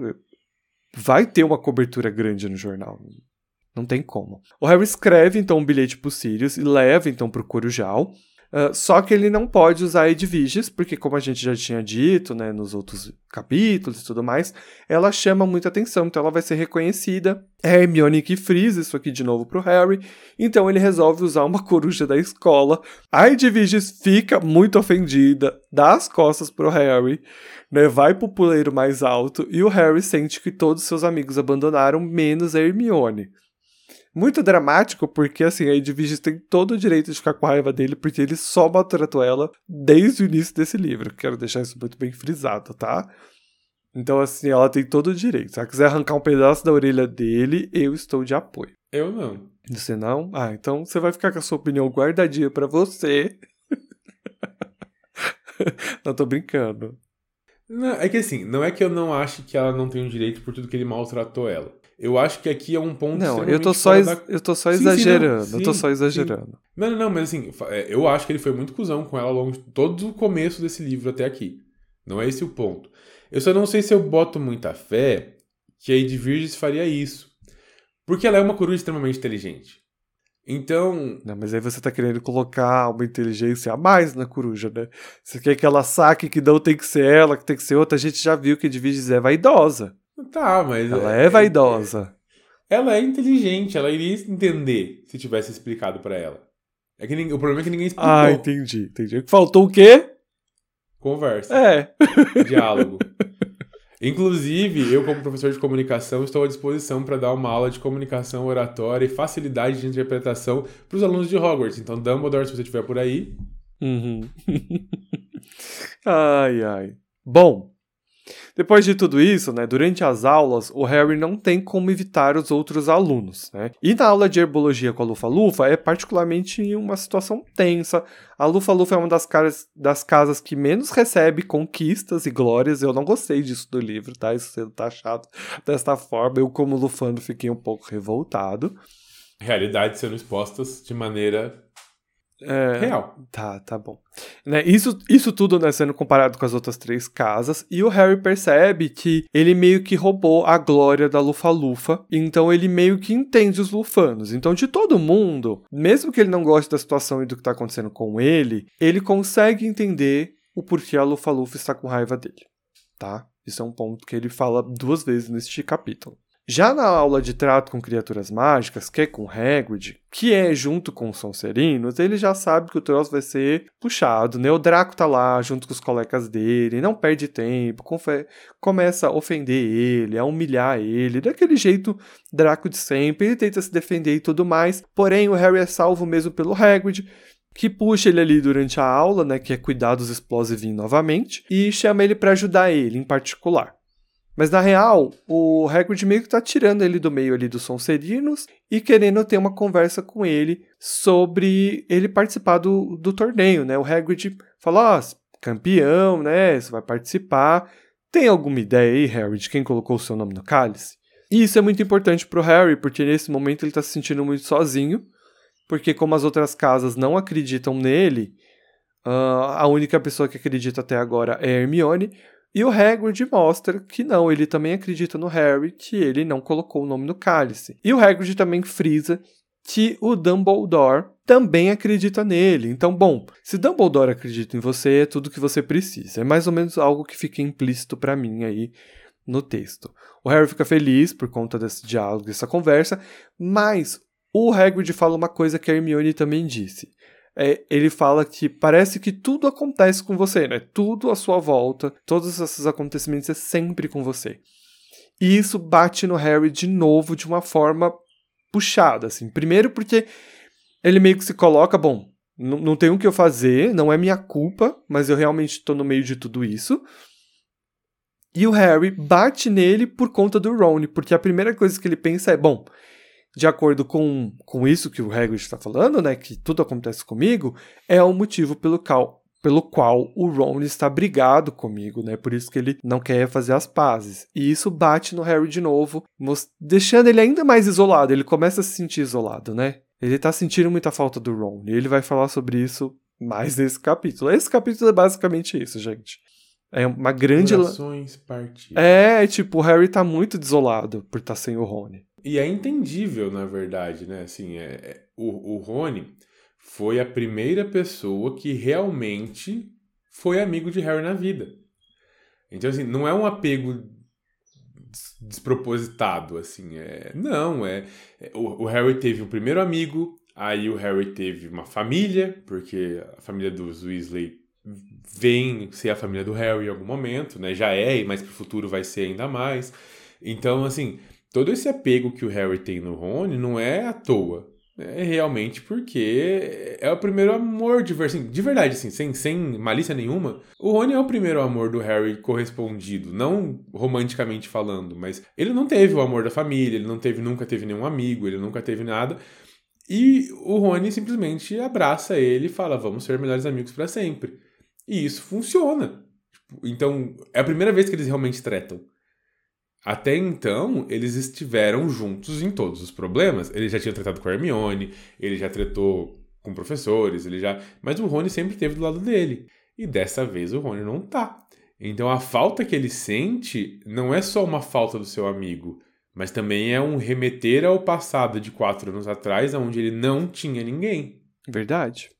Vai ter uma cobertura grande no jornal. Não tem como. O Harry escreve, então, um bilhete pro Sirius e leva, então, pro Corujal. Só que ele não pode usar Edviges, porque como a gente já tinha dito, né, nos outros capítulos e tudo mais, ela chama muita atenção, então ela vai ser reconhecida. É a Hermione que frisa isso aqui de novo pro Harry, então ele resolve usar uma coruja da escola. A Edviges fica muito ofendida, dá as costas pro Harry, né, vai pro puleiro mais alto, e o Harry sente que todos seus amigos abandonaram, menos a Hermione. Muito dramático, porque assim, a Edviges tem todo o direito de ficar com raiva dele, porque ele só maltratou ela desde o início desse livro. Quero deixar isso muito bem frisado, tá? Então, assim, ela tem todo o direito. Se ela quiser arrancar um pedaço da orelha dele, eu estou de apoio. Eu não. Você não? Ah, então você vai ficar com a sua opinião guardadinha pra você. Não, tô brincando. Não, é que assim, não é que eu não acho que ela não tem o direito por tudo que ele maltratou ela. Eu acho que aqui é um ponto Não, extremamente eu tô só Sim, exagerando. sim, Eu tô só sim. exagerando. Não, mas assim, eu acho que ele foi muito cuzão com ela ao longo de todo o começo desse livro até aqui. Não é esse o ponto. Eu só não sei se eu boto muita fé que a Edwige faria isso. Porque ela é uma coruja extremamente inteligente. Então, Não, mas aí você tá querendo colocar uma inteligência a mais na coruja, né? Você quer que ela saque que não tem que ser ela, que tem que ser outra. A gente já viu que a Edwige é vaidosa. tá, mas... Ela é vaidosa. Ela é inteligente, ela iria entender se tivesse explicado pra ela. É que o problema é que ninguém explicou. Ah, entendi. Faltou o quê? Conversa. É. Diálogo. Inclusive, eu como professor de comunicação estou à disposição para dar uma aula de comunicação, oratória e facilidade de interpretação para os alunos de Hogwarts. Então, Dumbledore, se você estiver por aí... Uhum. Ai. Bom, depois de tudo isso, né, durante as aulas, o Harry não tem como evitar os outros alunos, né? E na aula de herbologia com a Lufa-Lufa é particularmente uma situação tensa. A Lufa-Lufa é uma das casas que menos recebe conquistas e glórias. Eu não gostei disso do livro, tá? Isso sendo taxado desta forma. Eu, como lufano, fiquei um pouco revoltado. Realidades sendo expostas de maneira... real. Tá bom. Né, isso tudo, né, sendo comparado com as outras 3 casas, e o Harry percebe que ele meio que roubou a glória da Lufa-Lufa, então ele meio que entende os lufanos. Então, de todo mundo, mesmo que ele não goste da situação e do que tá acontecendo com ele consegue entender o porquê a Lufa-Lufa está com raiva dele, tá? Isso é um ponto que ele fala 2 vezes neste capítulo. Já na aula de trato com criaturas mágicas, que é com Hagrid, que é junto com os Sonserinos, ele já sabe que o troço vai ser puxado, né? O Draco tá lá junto com os colegas dele, não perde tempo, começa a ofender ele, a humilhar ele, daquele jeito Draco de sempre, ele tenta se defender e tudo mais, porém o Harry é salvo mesmo pelo Hagrid, que puxa ele ali durante a aula, né? Que é cuidar dos Explosivinhos novamente, e chama ele para ajudar ele em particular. Mas, na real, o Hagrid meio que tá tirando ele do meio ali dos Sonserinos e querendo ter uma conversa com ele sobre ele participar do torneio, né? O Hagrid fala, campeão, né? Você vai participar. Tem alguma ideia aí, Harry, de quem colocou o seu nome no cálice? E isso é muito importante pro Harry, porque nesse momento ele tá se sentindo muito sozinho, porque como as outras casas não acreditam nele, a única pessoa que acredita até agora é a Hermione. E o Hagrid mostra que não, ele também acredita no Harry, que ele não colocou o nome no cálice. E o Hagrid também frisa que o Dumbledore também acredita nele. Então, bom, se Dumbledore acredita em você, é tudo que você precisa. É mais ou menos algo que fica implícito pra mim aí no texto. O Harry fica feliz por conta desse diálogo, dessa conversa, mas o Hagrid fala uma coisa que a Hermione também disse. Ele fala que parece que tudo acontece com você, né? Tudo à sua volta, todos esses acontecimentos é sempre com você. E isso bate no Harry de novo de uma forma puxada, assim. Primeiro porque ele meio que se coloca, bom, não tem o que eu fazer, não é minha culpa, mas eu realmente estou no meio de tudo isso. E o Harry bate nele por conta do Ron, porque a primeira coisa que ele pensa é, bom, de acordo com isso que o Hagrid está falando, né, que tudo acontece comigo, é o motivo pelo qual o Ron está brigado comigo, né, por isso que ele não quer fazer as pazes. E isso bate no Harry de novo, deixando ele ainda mais isolado, ele começa a se sentir isolado, né. Ele tá sentindo muita falta do Ron, e ele vai falar sobre isso mais nesse capítulo. Esse capítulo é basicamente isso, gente. É uma grande... Corações partidos. Tipo, o Harry tá muito desolado por estar sem o Rony. E é entendível, na verdade, né? Assim, o Rony foi a primeira pessoa que realmente foi amigo de Harry na vida. Então, assim, não é um apego despropositado, assim. O Harry teve o primeiro amigo, aí o Harry teve uma família, porque a família dos Weasley vem ser a família do Harry em algum momento, né? Já mas pro futuro vai ser ainda mais. Então, assim... Todo esse apego que o Harry tem no Rony não é à toa. É realmente porque é o primeiro amor de verdade, assim, sem malícia nenhuma. O Rony é o primeiro amor do Harry correspondido, não romanticamente falando, mas ele não teve o amor da família, ele nunca teve nenhum amigo, ele nunca teve nada. E o Rony simplesmente abraça ele e fala, vamos ser melhores amigos pra sempre. E isso funciona. Então, é a primeira vez que eles realmente tretam. Até então, eles estiveram juntos em todos os problemas. Ele já tinha tratado com a Hermione, ele já tretou com professores, mas o Rony sempre esteve do lado dele. E dessa vez o Rony não tá. Então a falta que ele sente não é só uma falta do seu amigo, mas também é um remeter ao passado de 4 anos atrás, onde ele não tinha ninguém. Verdade.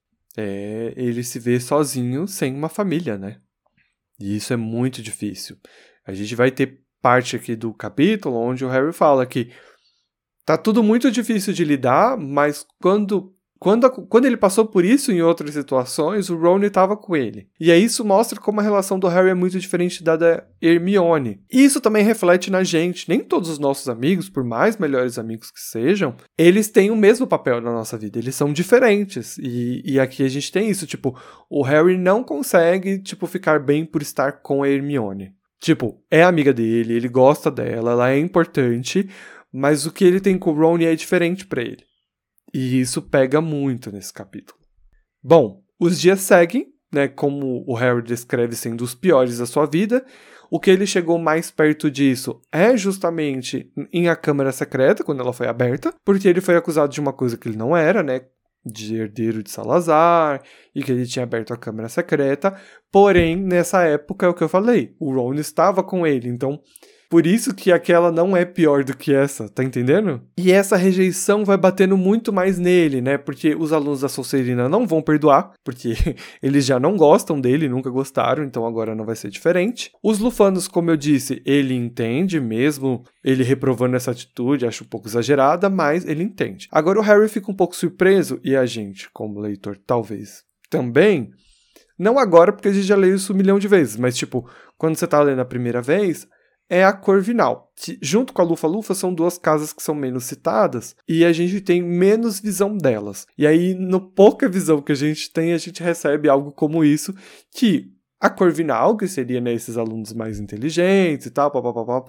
Ele se vê sozinho, sem uma família, né? E isso é muito difícil. A gente vai ter parte aqui do capítulo onde o Harry fala que tá tudo muito difícil de lidar, mas quando ele passou por isso em outras situações, o Ron estava com ele. E aí isso mostra como a relação do Harry é muito diferente da Hermione. E isso também reflete na gente. Nem todos os nossos amigos, por mais melhores amigos que sejam, eles têm o mesmo papel na nossa vida. Eles são diferentes. E aqui a gente tem isso. Tipo, o Harry não consegue, ficar bem por estar com a Hermione. É amiga dele, ele gosta dela, ela é importante, mas o que ele tem com o Ron é diferente pra ele. E isso pega muito nesse capítulo. Bom, os dias seguem, né, como o Harry descreve sendo os piores da sua vida. O que ele chegou mais perto disso é justamente em A Câmara Secreta, quando ela foi aberta, porque ele foi acusado de uma coisa que ele não era, né, de herdeiro de Salazar, e que ele tinha aberto a Câmara Secreta. Porém, nessa época, é o que eu falei, o Ron estava com ele, então por isso que aquela não é pior do que essa, tá entendendo? E essa rejeição vai batendo muito mais nele, né? Porque os alunos da Sonserina não vão perdoar, porque eles já não gostam dele, nunca gostaram, então agora não vai ser diferente. Os Lufanos, como eu disse, ele entende mesmo, ele reprovando essa atitude, acho um pouco exagerada, mas ele entende. Agora o Harry fica um pouco surpreso, e a gente, como leitor, talvez também. Não agora, porque a gente já leu isso 1 milhão de vezes, mas quando você tá lendo a primeira vez, é a Corvinal, que junto com a Lufa-Lufa são 2 casas que são menos citadas e a gente tem menos visão delas. E aí, no pouca visão que a gente tem, a gente recebe algo como isso, que a Corvinal, que seria, né, esses alunos mais inteligentes e tal,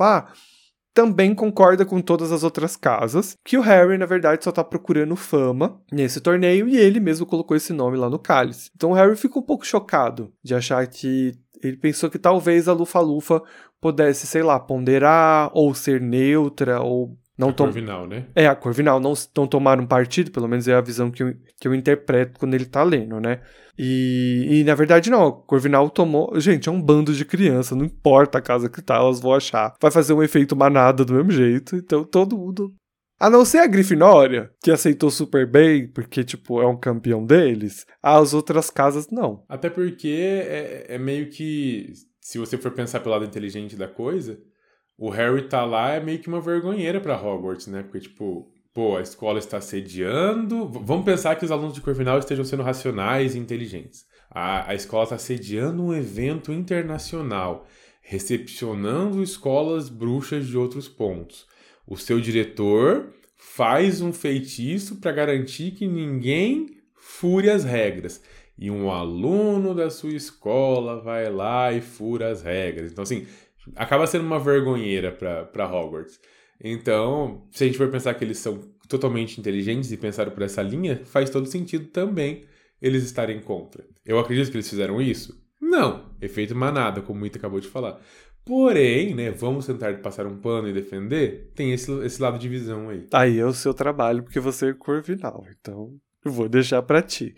também concorda com todas as outras casas, que o Harry, na verdade, só tá procurando fama nesse torneio e ele mesmo colocou esse nome lá no cálice. Então o Harry fica um pouco chocado de achar que ele pensou que talvez a Lufa-Lufa pudesse, sei lá, ponderar ou ser neutra ou não a Corvinal, né? A Corvinal não tomar um partido, pelo menos é a visão que eu interpreto quando ele tá lendo, né? E na verdade não, a Corvinal tomou... Gente, é um bando de criança, não importa a casa que tá, elas vão achar. Vai fazer um efeito manada do mesmo jeito, então todo mundo... A não ser a Grifinória, que aceitou super bem, porque, é um campeão deles, as outras casas não. Até porque é meio que... Se você for pensar pelo lado inteligente da coisa, o Harry tá lá é meio que uma vergonheira pra Hogwarts, né? Porque, a escola está sediando... Vamos pensar que os alunos de Corvinal estejam sendo racionais e inteligentes. A escola está sediando um evento internacional, recepcionando escolas bruxas de outros pontos. O seu diretor faz um feitiço para garantir que ninguém fure as regras. E um aluno da sua escola vai lá e fura as regras. Então, assim, acaba sendo uma vergonheira para Hogwarts. Então, se a gente for pensar que eles são totalmente inteligentes e pensaram por essa linha, faz todo sentido também eles estarem contra. Eu acredito que eles fizeram isso? Não. Efeito manada, como o Ita acabou de falar. Porém, né, vamos tentar passar um pano e defender, tem esse lado de visão aí. Aí é o seu trabalho, porque você é Corvinal, então eu vou deixar pra ti.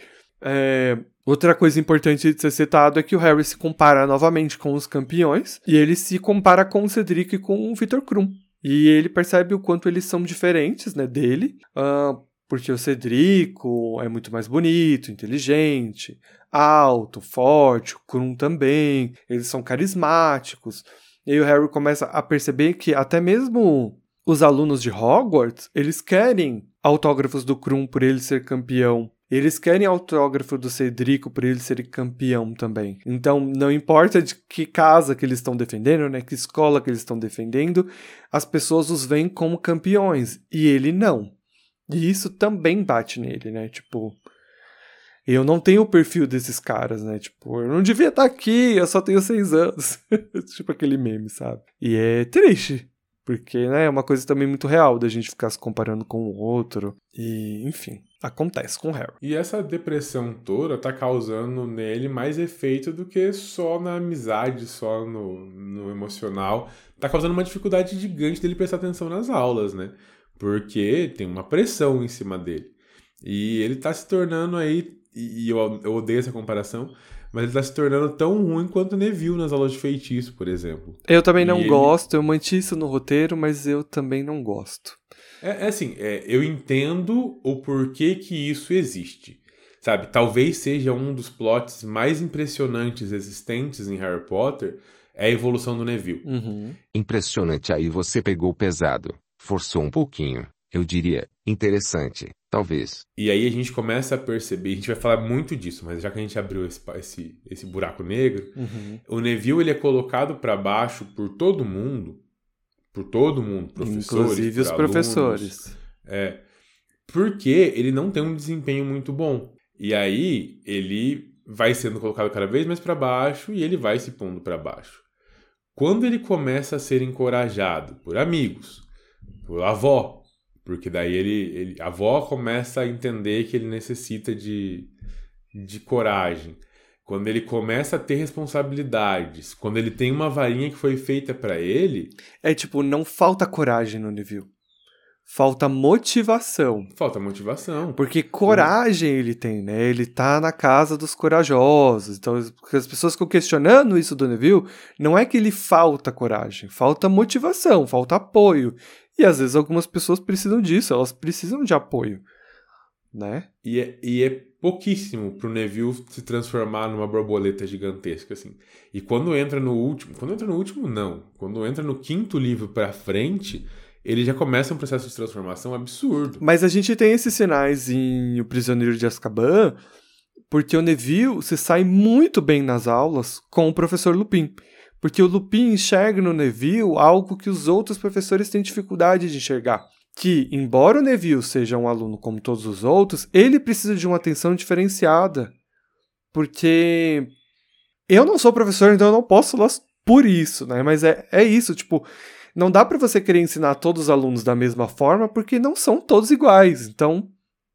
Outra coisa importante de ser citado é que o Harry se compara novamente com os campeões, e ele se compara com o Cedric e com o Viktor Krum. E ele percebe o quanto eles são diferentes, né, dele, porque o Cedrico é muito mais bonito, inteligente, alto, forte, o Krum também, eles são carismáticos. E aí o Harry começa a perceber que até mesmo os alunos de Hogwarts, eles querem autógrafos do Krum por ele ser campeão. Eles querem autógrafo do Cedrico por ele ser campeão também. Então, não importa de que casa que eles estão defendendo, né, que escola que eles estão defendendo, as pessoas os veem como campeões, e ele não. E isso também bate nele, né? Tipo, eu não tenho o perfil desses caras, né? Tipo, eu não devia estar aqui, eu só tenho 6 anos. Tipo aquele meme, sabe? E é triste, porque, né, é uma coisa também muito real da gente ficar se comparando com o outro. E, enfim, acontece com o Harry. E essa depressão toda tá causando nele mais efeito do que só na amizade, só no emocional. Tá causando uma dificuldade gigante dele prestar atenção nas aulas, né? Porque tem uma pressão em cima dele. E ele tá se tornando aí, e eu odeio essa comparação, mas ele tá se tornando tão ruim quanto o Neville nas aulas de feitiço, por exemplo. Eu também E não ele- gosto, eu manti isso no roteiro, mas eu também não gosto. Eu entendo o porquê que isso existe. Sabe, talvez seja um dos plots mais impressionantes existentes em Harry Potter, é a evolução do Neville. Uhum. Impressionante, aí você pegou pesado. Forçou um pouquinho. Eu diria, interessante, talvez. E aí a gente começa a perceber, a gente vai falar muito disso, mas já que a gente abriu esse buraco negro, Uhum. o Neville ele é colocado para baixo por todo mundo, professores, Inclusive os por alunos, professores. porque ele não tem um desempenho muito bom. E aí ele vai sendo colocado cada vez mais para baixo e ele vai se pondo para baixo. Quando ele começa a ser encorajado por amigos, por avó, porque daí a avó começa a entender que ele necessita de coragem. Quando ele começa a ter responsabilidades, quando ele tem uma varinha que foi feita para ele, É tipo, não falta coragem no Neville. Falta motivação. falta motivação. Porque coragem ele tem, né? Ele tá na casa dos corajosos. Então, as pessoas ficam questionando isso do Neville, não é que ele falta coragem, falta motivação, falta apoio. E às vezes algumas pessoas precisam disso, elas precisam de apoio, né? E é pouquíssimo pro Neville se transformar numa borboleta gigantesca, assim. E quando entra no último, não. Quando entra no 5º livro pra frente, ele já começa um processo de transformação absurdo. Mas a gente tem esses sinais em O Prisioneiro de Azkaban, porque o Neville se sai muito bem nas aulas com o professor Lupin. Porque o Lupin enxerga no Neville algo que os outros professores têm dificuldade de enxergar. Que, embora o Neville seja um aluno como todos os outros, ele precisa de uma atenção diferenciada. Porque eu não sou professor, então eu não posso falar por isso, né? Mas é isso, tipo, não dá pra você querer ensinar todos os alunos da mesma forma, porque não são todos iguais. Então,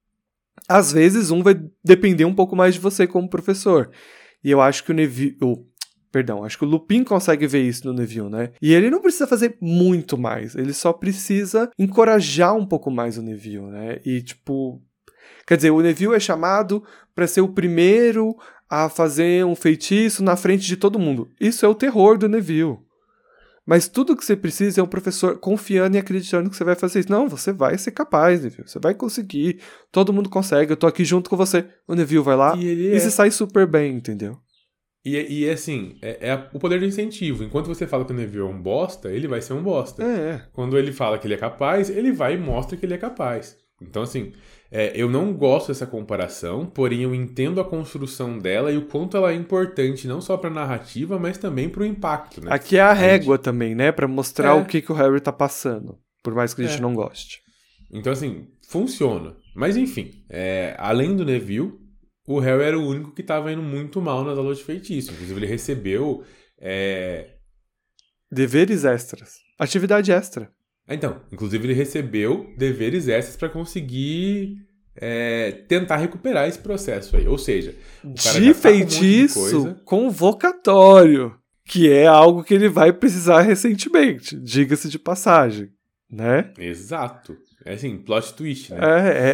às vezes, um vai depender um pouco mais de você como professor. E eu acho que acho que o Lupin consegue ver isso no Neville, né? E ele não precisa fazer muito mais, ele só precisa encorajar um pouco mais o Neville, né? E, tipo... Quer dizer, o Neville é chamado pra ser o primeiro a fazer um feitiço na frente de todo mundo. Isso é o terror do Neville. Mas tudo que você precisa é um professor confiando e acreditando que você vai fazer isso. Não, você vai ser capaz, Neville. Você vai conseguir. Todo mundo consegue. Eu tô aqui junto com você. O Neville vai lá e se sai super bem, entendeu? E assim, o poder do incentivo. Enquanto você fala que o Neville é um bosta, ele vai ser um bosta. Quando ele fala que ele é capaz, ele vai e mostra que ele é capaz. Então, assim, eu não gosto dessa comparação, porém eu entendo a construção dela e o quanto ela é importante, não só pra narrativa, mas também pro impacto, né? Aqui é a régua também, né? Pra mostrar o que o Harry tá passando. Por mais que a gente não goste. Então, assim, funciona. Mas, enfim, além do Neville, o Harry era o único que estava indo muito mal nas aulas de feitiço. Inclusive, ele recebeu... Deveres extras. Atividade extra. Então, inclusive, ele recebeu deveres extras para conseguir tentar recuperar esse processo aí. Ou seja, o cara de já tá com um monte de feitiço coisa. convocatório. Que é algo que ele vai precisar recentemente. Diga-se de passagem. Né? Exato. É assim, plot twist, né?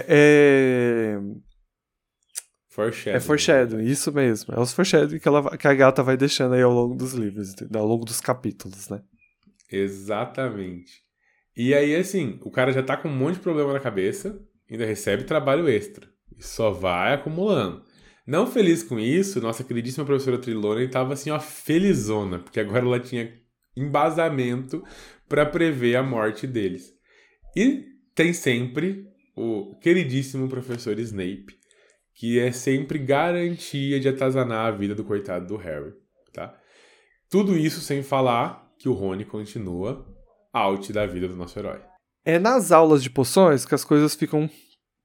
Foreshadowing. É foreshadowing, isso mesmo. É os foreshadowing que a gata vai deixando aí ao longo dos livros, ao longo dos capítulos, né? Exatamente. E aí, assim, o cara já tá com um monte de problema na cabeça, ainda recebe trabalho extra. E só vai acumulando. Não feliz com isso, nossa queridíssima professora Trelawney tava assim, ó, felizona, porque agora ela tinha embasamento pra prever a morte deles. E tem sempre o queridíssimo professor Snape, que é sempre garantia de atazanar a vida do coitado do Harry, tá? Tudo isso sem falar que o Rony continua out da vida do nosso herói. É nas aulas de poções que as coisas ficam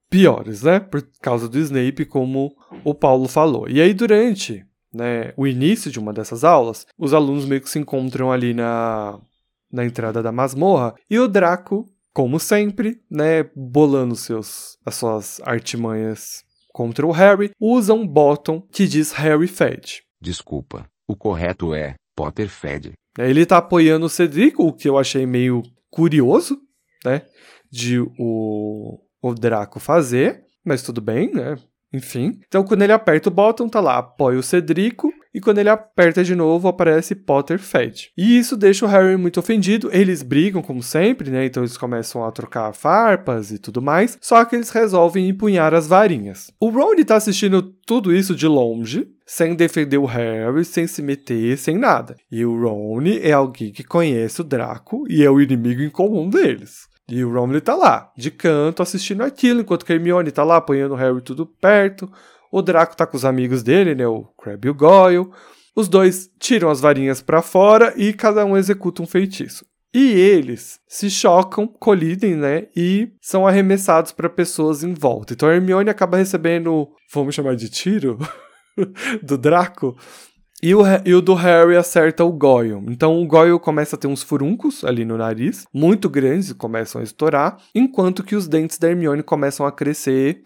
piores, né? Por causa do Snape, como o Paulo falou. E aí, durante, né, o início de uma dessas aulas, os alunos meio que se encontram ali na entrada da masmorra, e o Draco, como sempre, né, bolando as suas artimanhas contra o Harry, usa um bottom que diz Harry fede. Desculpa, o correto é Potter fede. Ele tá apoiando o Cedric, o que eu achei meio curioso, né, de o Draco fazer, mas tudo bem, né? Enfim. Então, quando ele aperta o bottom, tá lá, apoia o Cedrico, e quando ele aperta de novo, aparece Potter fede. E isso deixa o Harry muito ofendido. Eles brigam, como sempre, né? Então, eles começam a trocar farpas e tudo mais, só que eles resolvem empunhar as varinhas. O Ron tá assistindo tudo isso de longe, sem defender o Harry, sem se meter, sem nada. E o Ron é alguém que conhece o Draco e é o inimigo em comum deles. E o Ron tá lá, de canto, assistindo aquilo, enquanto que a Hermione tá lá apanhando o Harry tudo perto. O Draco tá com os amigos dele, né, o Crabbe e o Goyle. Os dois tiram as varinhas pra fora e cada um executa um feitiço. E eles se chocam, colidem, né, e são arremessados pra pessoas em volta. Então a Hermione acaba recebendo, vamos chamar de tiro, do Draco. E o do Harry acerta o Goyle. Então o Goyle começa a ter uns furuncos ali no nariz, muito grandes, e começam a estourar, enquanto que os dentes da Hermione começam a crescer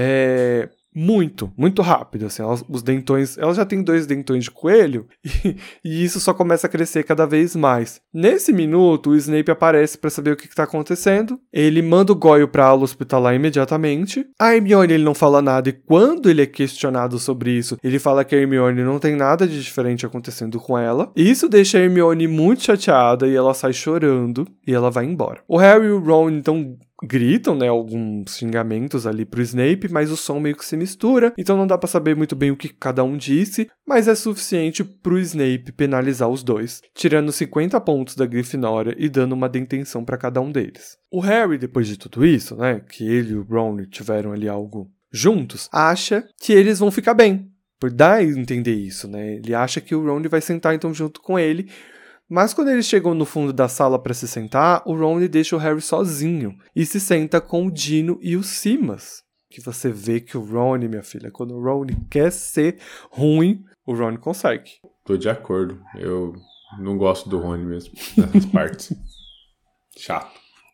muito rápido. Assim, os dentões, ela já tem 2 dentões de coelho, e isso só começa a crescer cada vez mais. Nesse minuto, o Snape aparece para saber o que tá acontecendo. Ele manda o Goyle pra aula hospitalar imediatamente. A Hermione, ele não fala nada, e quando ele é questionado sobre isso, ele fala que a Hermione não tem nada de diferente acontecendo com ela. E isso deixa a Hermione muito chateada, e ela sai chorando, e ela vai embora. O Harry e o Ron, então, gritam, né, alguns xingamentos ali pro Snape, mas o som meio que se mistura, então não dá pra saber muito bem o que cada um disse, mas é suficiente pro Snape penalizar os dois, tirando 50 pontos da Grifinória e dando uma detenção pra cada um deles. O Harry, depois de tudo isso, né, que ele e o Ron tiveram ali algo juntos, acha que eles vão ficar bem, por dar a entender isso, né, ele acha que o Ron vai sentar então junto com ele. Mas quando eles chegam no fundo da sala para se sentar, o Ron deixa o Harry sozinho e se senta com o Dino e o Simas. Que você vê que o Ron, minha filha, quando o Ron quer ser ruim, o Ron consegue. Tô de acordo. Eu não gosto do Rony mesmo, nessas partes. Chato.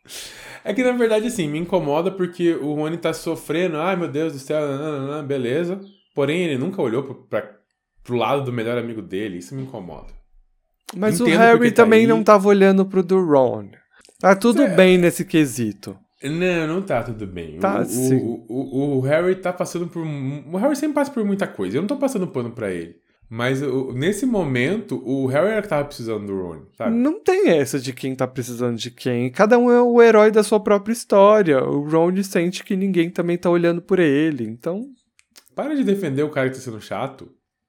É que, na verdade, assim, me incomoda porque o Rony tá sofrendo. Ai, meu Deus do céu, beleza. Porém, ele nunca olhou pro lado do melhor amigo dele. Isso me incomoda. Mas Entendo o Harry tá também aí. não tava olhando pro do Ron. Tá tudo bem nesse quesito. Não tá tudo bem. Tá, sim. O Harry tá passando por... O Harry sempre passa por muita coisa. Eu não tô passando pano pra ele. Mas nesse momento, o Harry era que tava precisando do Ron, sabe? Não tem essa de quem tá precisando de quem. Cada um é o herói da sua própria história. O Ron sente que ninguém também tá olhando por ele. Então... Para de defender o cara que tá sendo chato.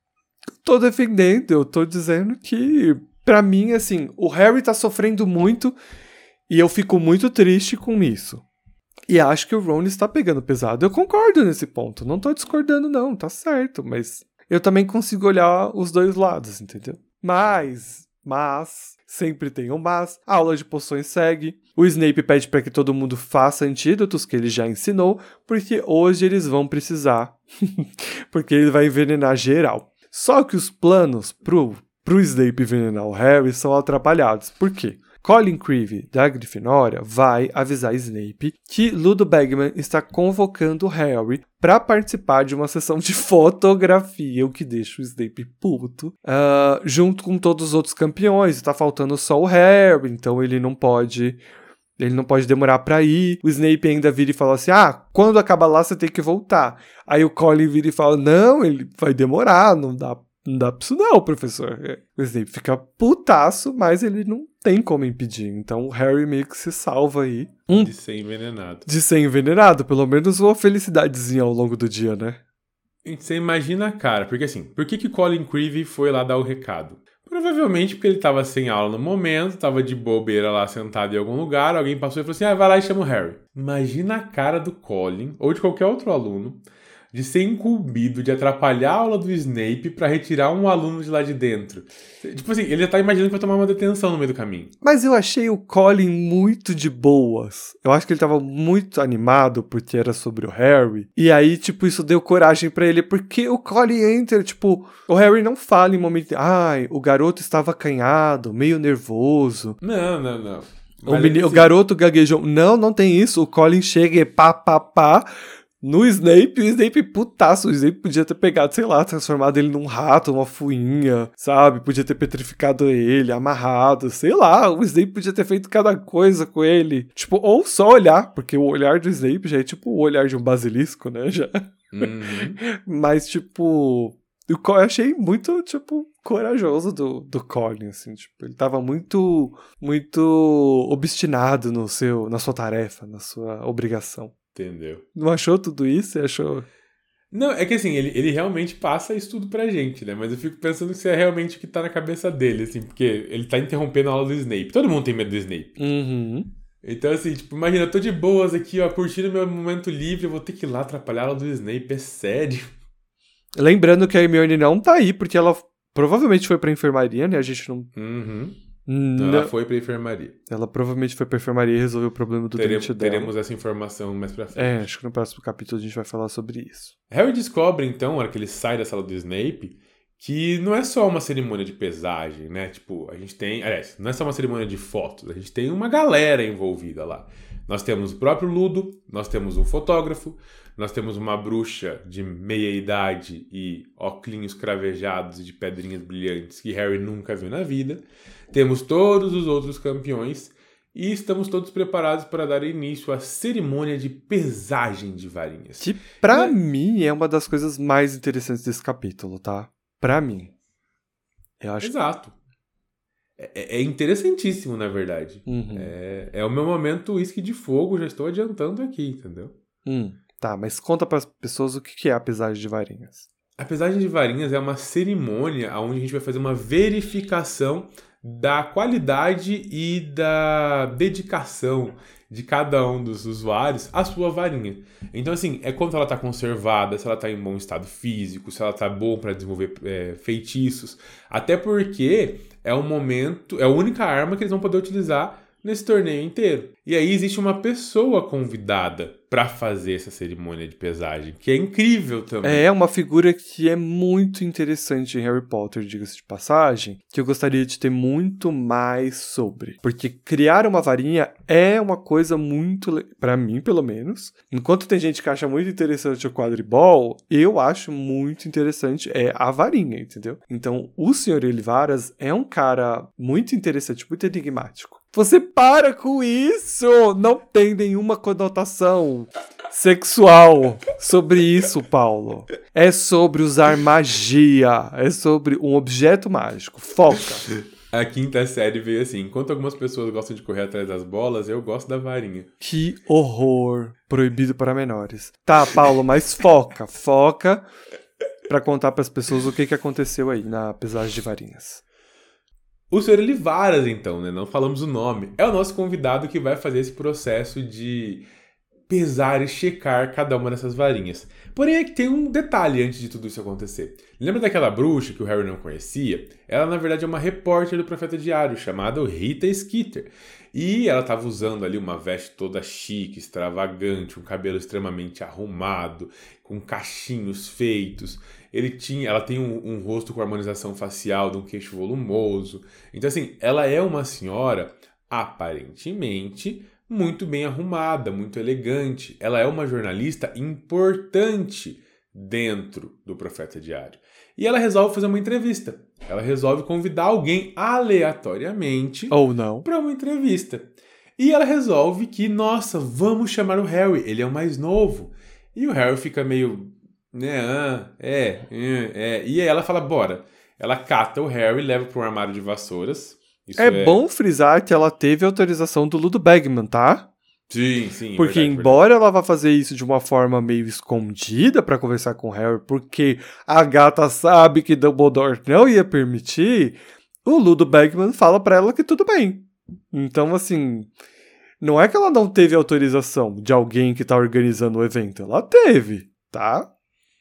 Tô defendendo. Eu tô dizendo que... Pra mim, assim, o Harry tá sofrendo muito e eu fico muito triste com isso. E acho que o Ron está pegando pesado. Eu concordo nesse ponto. Não tô discordando, não. Tá certo. Mas eu também consigo olhar os dois lados, entendeu? Mas, sempre tem um mas. A aula de poções segue. O Snape pede para que todo mundo faça antídotos que ele já ensinou, porque hoje eles vão precisar. Porque ele vai envenenar geral. Só que os planos pro Snape envenenar o Harry são atrapalhados. Por quê? Colin Creevey, da Grifinória, vai avisar Snape que Ludo Bagman está convocando Harry para participar de uma sessão de fotografia, o que deixa o Snape puto, junto com todos os outros campeões. Está faltando só o Harry, então ele não pode demorar pra ir. O Snape ainda vira e fala assim, quando acabar lá você tem que voltar. Aí o Colin vira e fala, não, ele vai demorar, não dá pra isso não, professor. O Snape fica putaço, mas ele não tem como impedir. Então o Harry meio que se salva aí. De ser envenenado. De ser envenenado, pelo menos uma felicidadezinha ao longo do dia, né? Você imagina a cara, porque assim, por que Colin Creevey foi lá dar o recado? Provavelmente porque ele tava sem aula no momento, tava de bobeira lá sentado em algum lugar, alguém passou e falou assim, vai lá e chama o Harry. Imagina a cara do Colin, ou de qualquer outro aluno, de ser incumbido de atrapalhar a aula do Snape pra retirar um aluno de lá de dentro. Tipo assim, ele já tá imaginando que vai tomar uma detenção no meio do caminho. Mas eu achei o Colin muito de boas. Eu acho que ele tava muito animado porque era sobre o Harry. E aí, tipo, isso deu coragem pra ele. Porque o Colin entra, tipo... O Harry não fala em momento... Ai, o garoto estava acanhado, meio nervoso. Não. O garoto gaguejou. Não tem isso. O Colin chega e pá. No Snape, o Snape putaço. O Snape podia ter pegado, sei lá, transformado ele num rato, uma fuinha, sabe? Podia ter petrificado ele, amarrado, sei lá. O Snape podia ter feito cada coisa com ele. Tipo, ou só olhar, porque o olhar do Snape já é tipo o olhar de um basilisco, né? Já. Mas, tipo... Eu achei muito, tipo, corajoso do Colin, assim, tipo, ele tava muito obstinado na sua tarefa, na sua obrigação. Entendeu? Não achou tudo isso? Você achou? Não, é que assim, ele realmente passa isso tudo pra gente, né? Mas eu fico pensando que isso é realmente o que tá na cabeça dele, assim, porque ele tá interrompendo a aula do Snape. Todo mundo tem medo do Snape. Uhum. Então, assim, tipo, imagina, eu tô de boas aqui, ó, curtindo meu momento livre, eu vou ter que ir lá atrapalhar a aula do Snape, é sério. Lembrando que a Hermione não tá aí, porque ela provavelmente foi pra enfermaria, né? A gente não... Então ela foi pra enfermaria. Ela provavelmente foi pra enfermaria e resolveu o problema do dente dela. Teremos essa informação mais pra frente. Acho que no próximo capítulo a gente vai falar sobre isso. Harry descobre, então, na hora que ele sai da sala do Snape, que não é só uma cerimônia de pesagem, né? Tipo, a gente tem... Aliás, não é só uma cerimônia de fotos, a gente tem uma galera envolvida lá. Nós temos o próprio Ludo, nós temos um fotógrafo, nós temos uma bruxa de meia-idade e óculos cravejados e de pedrinhas brilhantes que Harry nunca viu na vida. Temos todos os outros campeões e estamos todos preparados para dar início à cerimônia de pesagem de varinhas. Que, pra mim, é uma das coisas mais interessantes desse capítulo, tá? Pra mim. Eu acho. Exato. É interessantíssimo, na verdade. Uhum. É o meu momento uísque de fogo, já estou adiantando aqui, entendeu? Tá, mas conta para as pessoas o que é a pesagem de varinhas. A pesagem de varinhas é uma cerimônia onde a gente vai fazer uma verificação da qualidade e da dedicação de cada um dos usuários à sua varinha. Então, assim, é quando ela está conservada, se ela está em bom estado físico, se ela está bom para desenvolver feitiços. Até porque é um momento, é a única arma que eles vão poder utilizar nesse torneio inteiro. E aí existe uma pessoa convidada para fazer essa cerimônia de pesagem, que é incrível também. É uma figura que é muito interessante em Harry Potter, diga-se de passagem, que eu gostaria de ter muito mais sobre. Porque criar uma varinha é uma coisa muito... Pra mim, pelo menos. Enquanto tem gente que acha muito interessante o quadribol, eu acho muito interessante a varinha, entendeu? Então, o Sr. Elivaras é um cara muito interessante, muito enigmático. Você para com isso! Não tem nenhuma conotação sexual sobre isso, Paulo. É sobre usar magia. É sobre um objeto mágico. Foca. A quinta série veio assim: enquanto algumas pessoas gostam de correr atrás das bolas, eu gosto da varinha. Que horror. Proibido para menores. Tá, Paulo, mas foca. Foca pra contar pras pessoas o que aconteceu aí na pesagem de varinhas. O Sr. Elivaras, então, né? Não falamos o nome. É o nosso convidado que vai fazer esse processo de pesar e checar cada uma dessas varinhas. Porém, é que tem um detalhe antes de tudo isso acontecer. Lembra daquela bruxa que o Harry não conhecia? Ela, na verdade, é uma repórter do Profeta Diário, chamada Rita Skeeter. E ela estava usando ali uma veste toda chique, extravagante, um cabelo extremamente arrumado, com cachinhos feitos. Ela tem um rosto com harmonização facial, de um queixo volumoso. Então, assim, ela é uma senhora, aparentemente, muito bem arrumada, muito elegante. Ela é uma jornalista importante dentro do Profeta Diário. E ela resolve fazer uma entrevista. Ela resolve convidar alguém aleatoriamente ou não para uma entrevista. E ela resolve que, nossa, vamos chamar o Harry, ele é o mais novo. E o Harry fica meio... E aí ela fala, bora. Ela cata o Harry e leva para um armário de vassouras. Isso bom frisar que ela teve autorização do Ludo Bagman, tá? Sim. Porque verdade, embora ela vá fazer isso de uma forma meio escondida pra conversar com o Harry, porque a gata sabe que Dumbledore não ia permitir, o Ludo Bagman fala pra ela que tudo bem. Então, assim, não é que ela não teve autorização de alguém que tá organizando o evento. Ela teve, tá?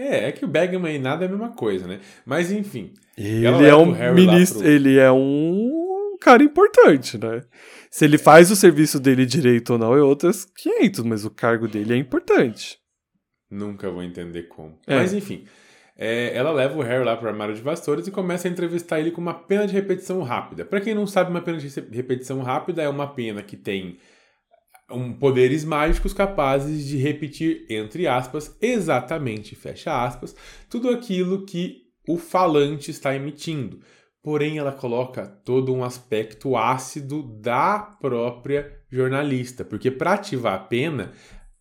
É que o Bagman e nada é a mesma coisa, né? Mas enfim. Ele é um ministro, ele é um cara importante, né? Se ele faz o serviço dele direito ou não é outras 500, mas o cargo dele é importante. Nunca vou entender como. É. Mas enfim. Ela leva o Harry lá pro armário de vassouras e começa a entrevistar ele com uma pena de repetição rápida. Pra quem não sabe, uma pena de repetição rápida é uma pena que tem poderes mágicos capazes de repetir, entre aspas, exatamente, fecha aspas, tudo aquilo que o falante está emitindo. Porém, ela coloca todo um aspecto ácido da própria jornalista. Porque para ativar a pena,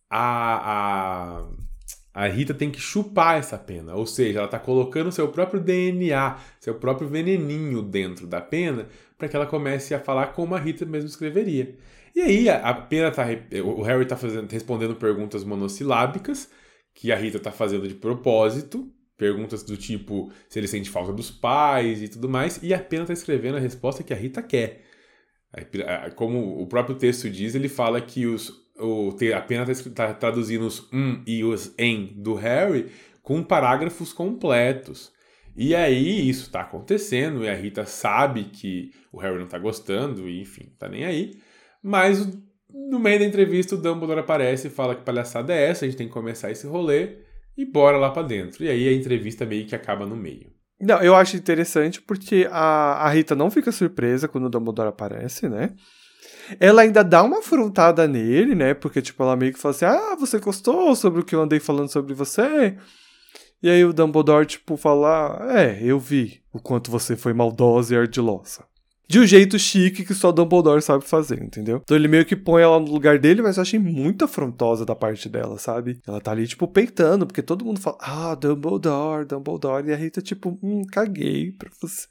a Rita tem que chupar essa pena. Ou seja, ela está colocando seu próprio DNA, seu próprio veneninho dentro da pena para que ela comece a falar como a Rita mesmo escreveria. E aí a pena o Harry está respondendo perguntas monossilábicas que a Rita está fazendo de propósito. Perguntas do tipo se ele sente falta dos pais e tudo mais. E a pena está escrevendo a resposta que a Rita quer. Como o próprio texto diz, ele fala que a pena está traduzindo os e os em do Harry com parágrafos completos. E aí isso está acontecendo e a Rita sabe que o Harry não está gostando e enfim, tá nem aí. Mas no meio da entrevista o Dumbledore aparece e fala que palhaçada é essa, a gente tem que começar esse rolê e bora lá pra dentro. E aí a entrevista meio que acaba no meio. Não, eu acho interessante porque a Rita não fica surpresa quando o Dumbledore aparece, né? Ela ainda dá uma afrontada nele, né? Porque, tipo, ela meio que fala assim, você gostou sobre o que eu andei falando sobre você? E aí o Dumbledore, tipo, fala, eu vi o quanto você foi maldosa e ardilosa. De um jeito chique que só Dumbledore sabe fazer, entendeu? Então ele meio que põe ela no lugar dele, mas eu achei muito afrontosa da parte dela, sabe? Ela tá ali, tipo, peitando, porque todo mundo fala, Dumbledore, Dumbledore, e a Rita, tipo, caguei pra você.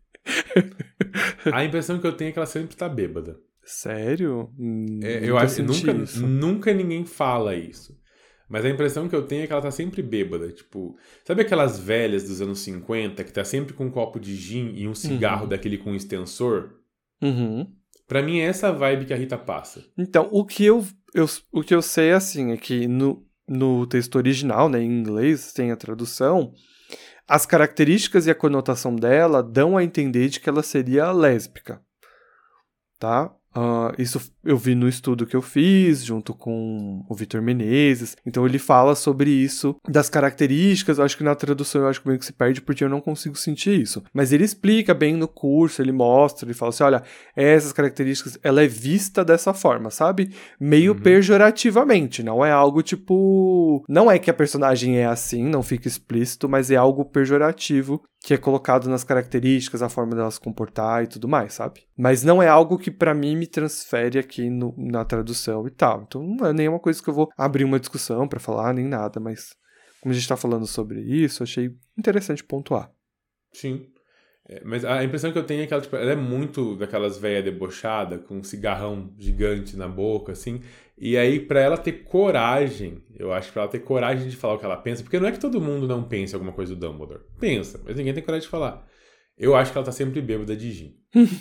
A impressão que eu tenho é que ela sempre tá bêbada. Sério? Eu acho que nunca ninguém fala isso. Mas a impressão que eu tenho é que ela tá sempre bêbada. Tipo, sabe aquelas velhas dos anos 50 que tá sempre com um copo de gin e um cigarro daquele com extensor? Pra mim é essa vibe que a Rita passa. Então, o que eu sei, assim, é que no texto original, né, em inglês, tem a tradução, as características e a conotação dela dão a entender de que ela seria lésbica, tá? Isso eu vi no estudo que eu fiz junto com o Vitor Menezes, então ele fala sobre isso, das características. Eu acho que na tradução eu acho que meio que se perde porque eu não consigo sentir isso, mas ele explica bem no curso, ele mostra, ele fala assim, olha, essas características, ela é vista dessa forma, sabe? Meio pejorativamente, não é algo tipo, não é que a personagem é assim, não fica explícito, mas é algo pejorativo que é colocado nas características, a forma dela se comportar e tudo mais, sabe? Mas não é algo que pra mim me transfere aqui na tradução e tal. Então não é nenhuma coisa que eu vou abrir uma discussão pra falar, nem nada, mas como a gente tá falando sobre isso, achei interessante pontuar. Sim. Mas a impressão que eu tenho é que ela, tipo, ela é muito daquelas velhas debochadas, com um cigarrão gigante na boca, assim. E aí, pra ela ter coragem, eu acho que pra ela ter coragem de falar o que ela pensa, porque não é que todo mundo não pense alguma coisa do Dumbledore. Pensa, mas ninguém tem coragem de falar. Eu acho que ela tá sempre bêbada de gin.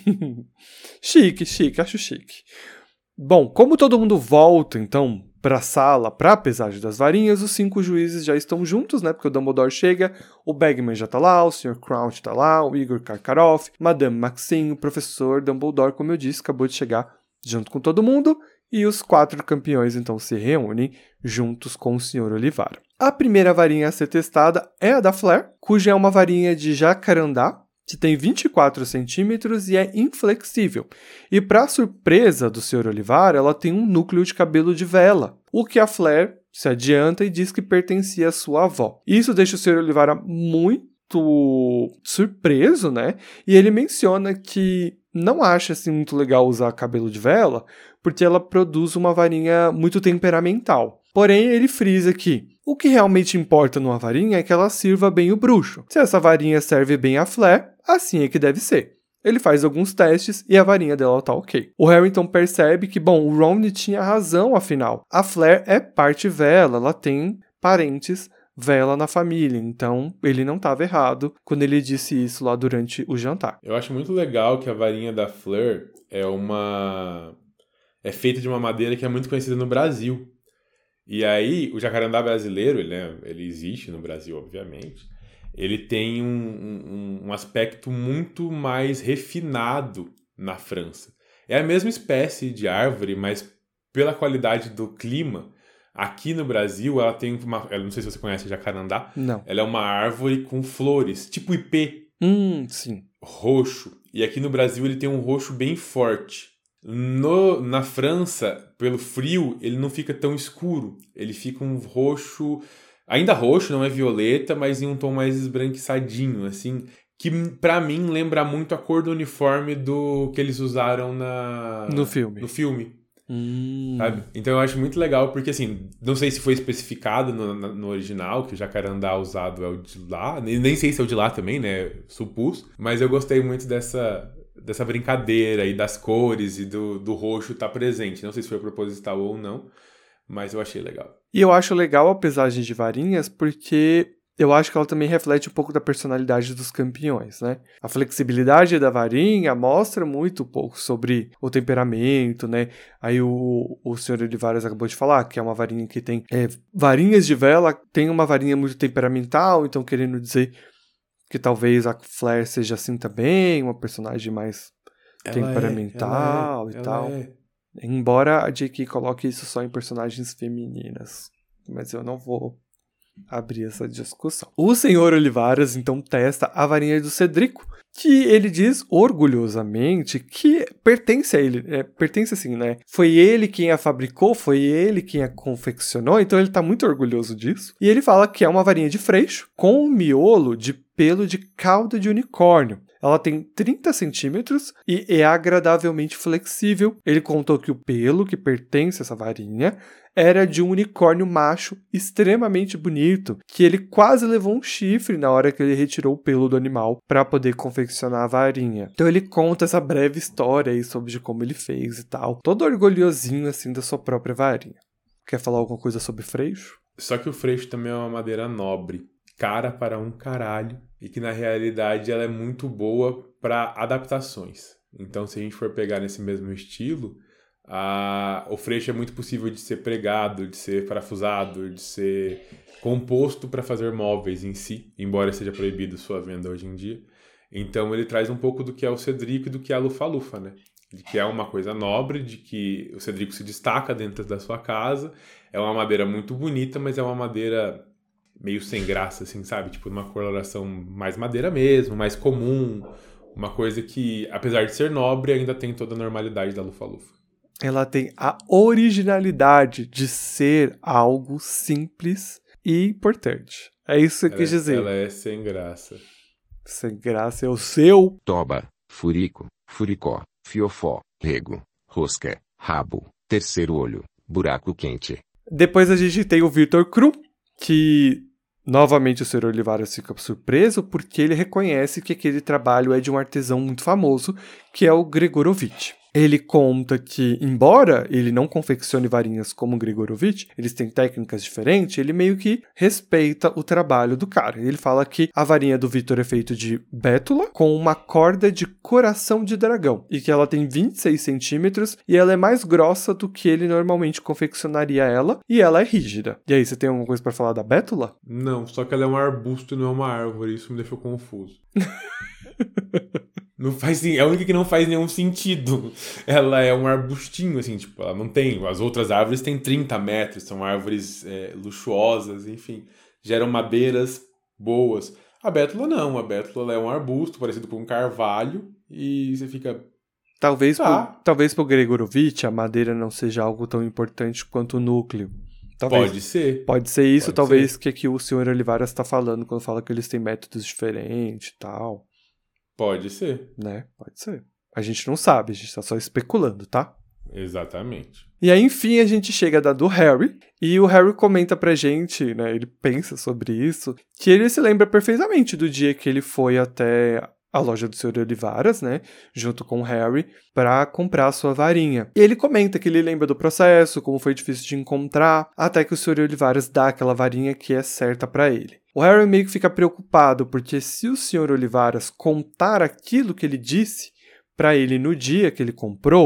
Chique, acho chique. Bom, como todo mundo volta, então, pra sala, pra pesagem das varinhas, os 5 juízes já estão juntos, né? Porque o Dumbledore chega, o Bagman já tá lá, o Sr. Crouch tá lá, o Igor Karkaroff, Madame Maxime, o professor Dumbledore, como eu disse, acabou de chegar junto com todo mundo, e os 4 campeões, então, se reúnem juntos com o Sr. Olivara. A primeira varinha a ser testada é a da Fleur, cuja é uma varinha de jacarandá, que tem 24 centímetros e é inflexível. E para surpresa do Sr. Olivara, ela tem um núcleo de cabelo de vela, o que a Fleur se adianta e diz que pertencia à sua avó. Isso deixa o Sr. Olivara muito surpreso, né? E ele menciona que não acha assim muito legal usar cabelo de vela, porque ela produz uma varinha muito temperamental. Porém, ele frisa que o que realmente importa numa varinha é que ela sirva bem o bruxo. Se essa varinha serve bem a Fleur, assim é que deve ser. Ele faz alguns testes e a varinha dela tá ok. O Harry então percebe que, o Ron tinha razão, afinal. A Fleur é parte vela, ela tem parentes vela na família, então ele não estava errado quando ele disse isso lá durante o jantar. Eu acho muito legal que a varinha da Fleur é feita de uma madeira que é muito conhecida no Brasil. E aí, o jacarandá brasileiro, ele existe no Brasil, obviamente. Ele tem um aspecto muito mais refinado na França. É a mesma espécie de árvore, mas pela qualidade do clima, aqui no Brasil ela tem eu não sei se você conhece a jacarandá. Não. Ela é uma árvore com flores, tipo ipê. Sim. Roxo. E aqui no Brasil ele tem um roxo bem forte. Na França, pelo frio, ele não fica tão escuro. Ele fica um roxo... Ainda roxo, não é violeta, mas em um tom mais esbranquiçadinho, assim... Que, pra mim, lembra muito a cor do uniforme que eles usaram no filme. No filme. Sabe? Então eu acho muito legal, porque assim, não sei se foi especificado no original, que o jacarandá usado é o de lá, nem sei se é o de lá também, né? Supus. Mas eu gostei muito dessa brincadeira e das cores e do roxo estar presente. Não sei se foi proposital ou não, mas eu achei legal. E eu acho legal a pesagem de varinhas, porque eu acho que ela também reflete um pouco da personalidade dos campeões, né? A flexibilidade da varinha mostra muito pouco sobre o temperamento, né? Aí o senhor Olivares acabou de falar que é uma varinha que tem... varinhas de vela tem uma varinha muito temperamental, então querendo dizer que talvez a Flare seja assim também, uma personagem mais temperamental e tal. Embora a J.K. coloque isso só em personagens femininas. Mas eu não vou abrir essa discussão. O senhor Olivares, então, testa a varinha do Cedrico, que ele diz orgulhosamente que pertence a ele. Pertence assim, né? Foi ele quem a fabricou, foi ele quem a confeccionou, então ele tá muito orgulhoso disso. E ele fala que é uma varinha de freixo com um miolo de pelo de cauda de unicórnio. Ela tem 30 centímetros e é agradavelmente flexível. Ele contou que o pelo que pertence a essa varinha era de um unicórnio macho extremamente bonito, que ele quase levou um chifre na hora que ele retirou o pelo do animal para poder confeccionar a varinha. Então ele conta essa breve história aí sobre como ele fez e tal. Todo orgulhosinho assim da sua própria varinha. Quer falar alguma coisa sobre freixo? Só que o freixo também é uma madeira nobre, cara para um caralho, e que na realidade ela é muito boa para adaptações. Então, se a gente for pegar nesse mesmo estilo, o freixo é muito possível de ser pregado, de ser parafusado, de ser composto para fazer móveis em si, embora seja proibido sua venda hoje em dia. Então ele traz um pouco do que é o Cedrico e do que é a Lufa-Lufa, né? De que é uma coisa nobre, de que o Cedrico se destaca dentro da sua casa. É uma madeira muito bonita, mas é uma madeira meio sem graça, assim, sabe? Tipo, uma coloração mais madeira mesmo, mais comum. Uma coisa que, apesar de ser nobre, ainda tem toda a normalidade da Lufa-Lufa. Ela tem a originalidade de ser algo simples e importante. É isso que eu quis dizer. Ela é sem graça. Sem graça é o seu... Toba, furico, furicó, fiofó, rego, rosca, rabo, terceiro olho, buraco quente. Depois a gente tem o Vitor Krum, que novamente o Sr. Olivares fica surpreso porque ele reconhece que aquele trabalho é de um artesão muito famoso, que é o Gregorovitch. Ele conta que, embora ele não confeccione varinhas como o Gregorovitch, eles têm técnicas diferentes, ele meio que respeita o trabalho do cara. Ele fala que a varinha do Vitor é feita de bétula com uma corda de coração de dragão e que ela tem 26 centímetros e ela é mais grossa do que ele normalmente confeccionaria ela e ela é rígida. E aí, você tem alguma coisa pra falar da bétula? Não, só que ela é um arbusto e não é uma árvore, isso me deixou confuso. Não faz, é a única que não faz nenhum sentido. Ela é um arbustinho, assim, tipo, ela não tem... As outras árvores têm 30 metros, são árvores luxuosas, enfim. Geram madeiras boas. A bétula não, a bétula é um arbusto parecido com um carvalho e você fica... Talvez pro Gregorovitch a madeira não seja algo tão importante quanto o núcleo. Pode ser. Pode ser isso, talvez que aqui o Sr. Olivares está falando quando fala que eles têm métodos diferentes e tal. Pode ser. Né? Pode ser. A gente não sabe, a gente tá só especulando, tá? Exatamente. E aí, enfim, a gente chega da do Harry, e o Harry comenta pra gente, né, ele pensa sobre isso, que ele se lembra perfeitamente do dia que ele foi até a loja do Sr. Olivares, né, junto com o Harry, pra comprar a sua varinha. E ele comenta que ele lembra do processo, como foi difícil de encontrar, até que o Sr. Olivares dá aquela varinha que é certa pra ele. O Harry meio que fica preocupado, porque se o Sr. Olivares contar aquilo que ele disse pra ele no dia que ele comprou,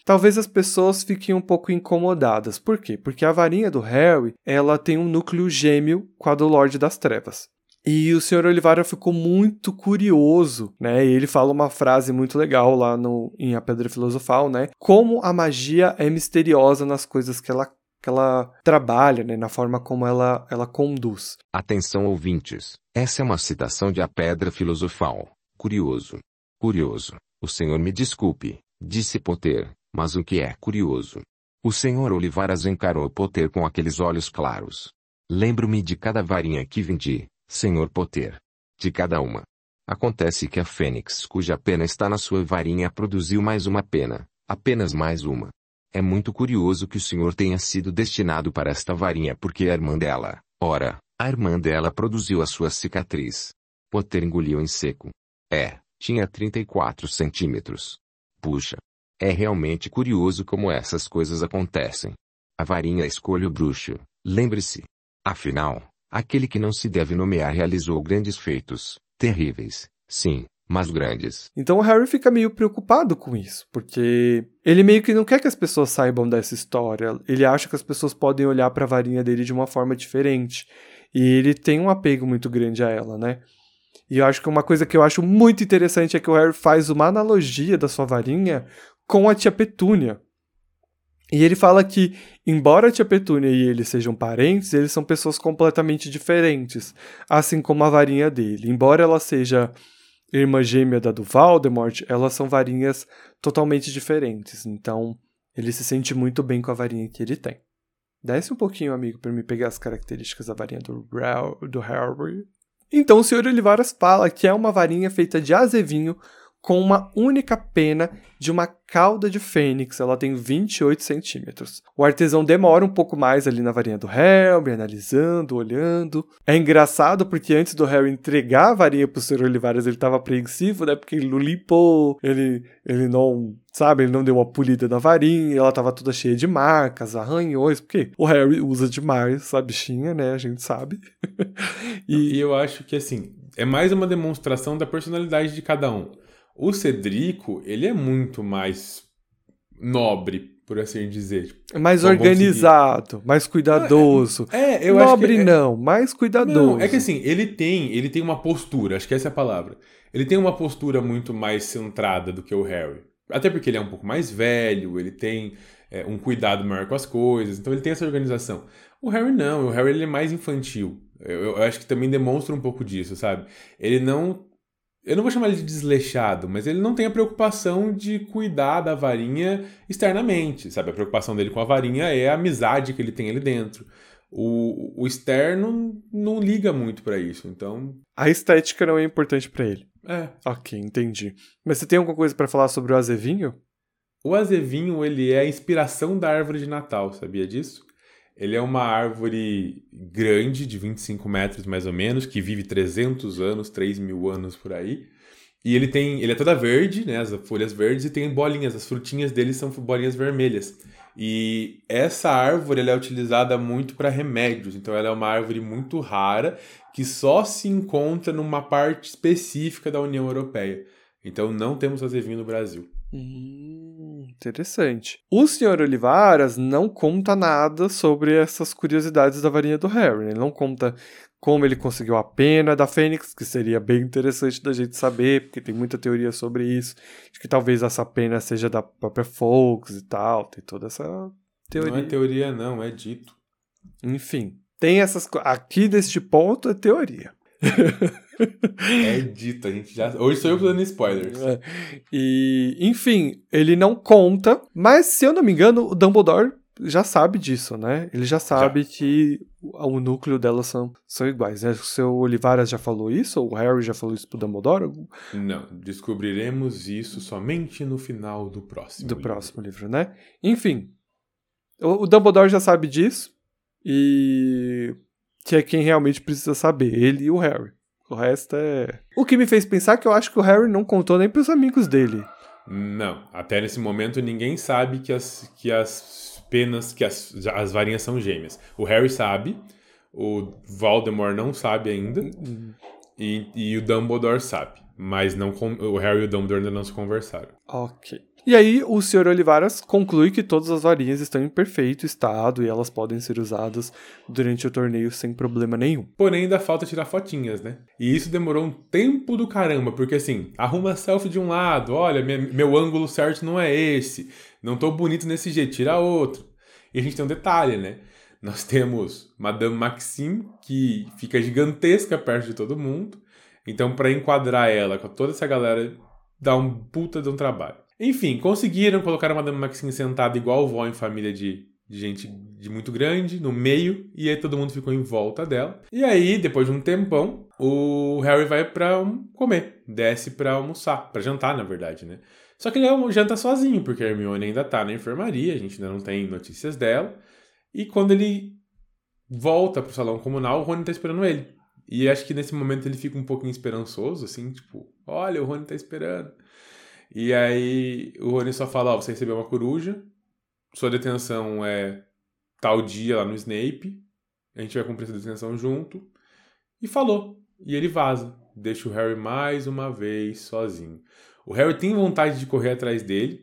talvez as pessoas fiquem um pouco incomodadas. Por quê? Porque a varinha do Harry, ela tem um núcleo gêmeo com a do Lorde das Trevas. E o Sr. Olivara ficou muito curioso, né? E ele fala uma frase muito legal lá em A Pedra Filosofal, né? Como a magia é misteriosa nas coisas que ela trabalha, né? Na forma como ela conduz. Atenção, ouvintes. Essa é uma citação de A Pedra Filosofal. Curioso. Curioso. O senhor me desculpe, disse Potter, mas o que é curioso? O Sr. Olivaras encarou Potter com aqueles olhos claros. Lembro-me de cada varinha que vendi, Sr. Potter. De cada uma. Acontece que a fênix cuja pena está na sua varinha produziu mais uma pena, apenas mais uma. É muito curioso que o senhor tenha sido destinado para esta varinha porque a irmã dela, ora, a irmã dela produziu a sua cicatriz. Potter engoliu em seco. Tinha 34 centímetros. Puxa. É realmente curioso como essas coisas acontecem. A varinha escolhe o bruxo, lembre-se. Afinal, aquele que não se deve nomear realizou grandes feitos, terríveis, sim, mas grandes. Então o Harry fica meio preocupado com isso, porque ele meio que não quer que as pessoas saibam dessa história. Ele acha que as pessoas podem olhar para a varinha dele de uma forma diferente. E ele tem um apego muito grande a ela, né? E eu acho que uma coisa que eu acho muito interessante é que o Harry faz uma analogia da sua varinha com a tia Petúnia. E ele fala que, embora a tia Petúnia e ele sejam parentes, eles são pessoas completamente diferentes, assim como a varinha dele. Embora ela seja irmã gêmea da do Voldemort, elas são varinhas totalmente diferentes. Então, ele se sente muito bem com a varinha que ele tem. Desce um pouquinho, amigo, para me pegar as características da varinha do Harry. Então o Sr. Olivaras fala que é uma varinha feita de azevinho com uma única pena de uma cauda de fênix. Ela tem 28 centímetros. O artesão demora um pouco mais ali na varinha do Harry, analisando, olhando. É engraçado porque antes do Harry entregar a varinha pro Sr. Olivaras, ele estava apreensivo, né? Porque ele não limpou, ele não, sabe, ele não deu uma polida na varinha, ela estava toda cheia de marcas, arranhões, porque o Harry usa demais a bichinha, né? A gente sabe. E eu acho que, assim, é mais uma demonstração da personalidade de cada um. O Cedrico, ele é muito mais nobre, por assim dizer. Mais organizado, mais cuidadoso. Eu nobre acho que não, mais cuidadoso. Não, é que assim, ele tem uma postura, acho que essa é a palavra. Ele tem uma postura muito mais centrada do que o Harry. Até porque ele é um pouco mais velho, ele tem um cuidado maior com as coisas, então ele tem essa organização. O Harry não, o Harry ele é mais infantil. Eu acho que também demonstra um pouco disso, sabe? Ele não... Eu não vou chamar ele de desleixado, mas ele não tem a preocupação de cuidar da varinha externamente, sabe? A preocupação dele com a varinha é a amizade que ele tem ali dentro. O externo não liga muito pra isso, então... A estética não é importante pra ele. É. Ok, entendi. Mas você tem alguma coisa pra falar sobre o azevinho? O azevinho, ele é a inspiração da árvore de Natal, sabia disso? Ele é uma árvore grande, de 25 metros mais ou menos, que vive 300 anos, 3.000 anos por aí. E ele é toda verde, né, as folhas verdes, e tem bolinhas, as frutinhas dele são bolinhas vermelhas. E essa árvore ela é utilizada muito para remédios, então ela é uma árvore muito rara, que só se encontra numa parte específica da União Europeia. Então não temos azevinho no Brasil. Interessante. O Sr. Olivaras não conta nada sobre essas curiosidades da varinha do Harry. Ele não conta como ele conseguiu a pena da Fênix, que seria bem interessante da gente saber, porque tem muita teoria sobre isso. Acho que talvez essa pena seja da própria Fawkes e tal. Tem toda essa teoria. Não é teoria não, é dito. Enfim, tem essas aqui neste ponto é teoria. É dito, a gente já... Hoje sou eu dando spoilers. E, enfim, ele não conta, mas se eu não me engano, o Dumbledore já sabe disso, né? Ele já sabe que o núcleo delas são iguais, né? O seu Olivaras já falou isso? Ou o Harry já falou isso pro Dumbledore? Não, descobriremos isso somente no final do próximo livro, né? Enfim, o Dumbledore já sabe disso e que é quem realmente precisa saber, ele e o Harry. O resto é... O que me fez pensar que eu acho que o Harry não contou nem pros amigos dele. Não, até nesse momento ninguém sabe que as penas, que as varinhas são gêmeas. O Harry sabe, o Voldemort não sabe ainda, E o Dumbledore sabe. Mas o Harry e o Dumbledore ainda não se conversaram. Ok. E aí, o Sr. Olivaras conclui que todas as varinhas estão em perfeito estado e elas podem ser usadas durante o torneio sem problema nenhum. Porém, ainda falta tirar fotinhas, né? E isso demorou um tempo do caramba, porque assim, arruma selfie de um lado, olha, meu ângulo certo não é esse, não tô bonito nesse jeito, tira outro. E a gente tem um detalhe, né? Nós temos Madame Maxime, que fica gigantesca perto de todo mundo, então pra enquadrar ela com toda essa galera, dá um puta de um trabalho. Enfim, conseguiram colocar a Madame Maxime sentada igual vó em família de gente de muito grande, no meio, e aí todo mundo ficou em volta dela. E aí, depois de um tempão, o Harry vai pra comer, desce pra almoçar, pra jantar, na verdade, né? Só que ele janta sozinho, porque a Hermione ainda tá na enfermaria, a gente ainda não tem notícias dela. E quando ele volta pro salão comunal, o Rony tá esperando ele. E acho que nesse momento ele fica um pouquinho esperançoso, assim, tipo, olha, o Rony tá esperando. E aí o Rony só fala, você recebeu uma coruja, sua detenção é tal dia lá no Snape, a gente vai cumprir essa detenção junto, e falou. E ele vaza, deixa o Harry mais uma vez sozinho. O Harry tem vontade de correr atrás dele,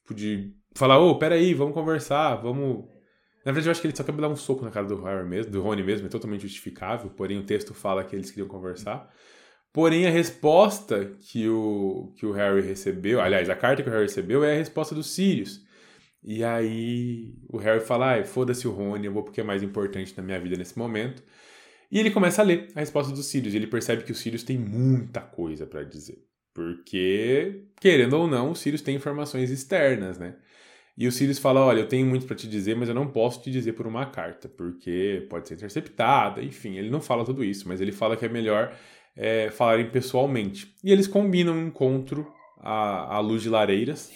de falar, peraí, vamos conversar, vamos... Na verdade eu acho que ele só quer dar um soco na cara do Harry mesmo, do Rony mesmo, é totalmente justificável, porém o texto fala que eles queriam conversar. Porém, a resposta que o Harry recebeu... Aliás, a carta que o Harry recebeu é a resposta do Sirius. E aí o Harry fala, foda-se o Rony, eu vou porque é mais importante na minha vida nesse momento. E ele começa a ler a resposta do Sirius. Ele percebe que o Sirius tem muita coisa pra dizer. Porque, querendo ou não, o Sirius tem informações externas, né? E o Sirius fala, olha, eu tenho muito pra te dizer, mas eu não posso te dizer por uma carta, porque pode ser interceptada, enfim. Ele não fala tudo isso, mas ele fala que é melhor... falarem pessoalmente. E eles combinam um encontro à luz de lareiras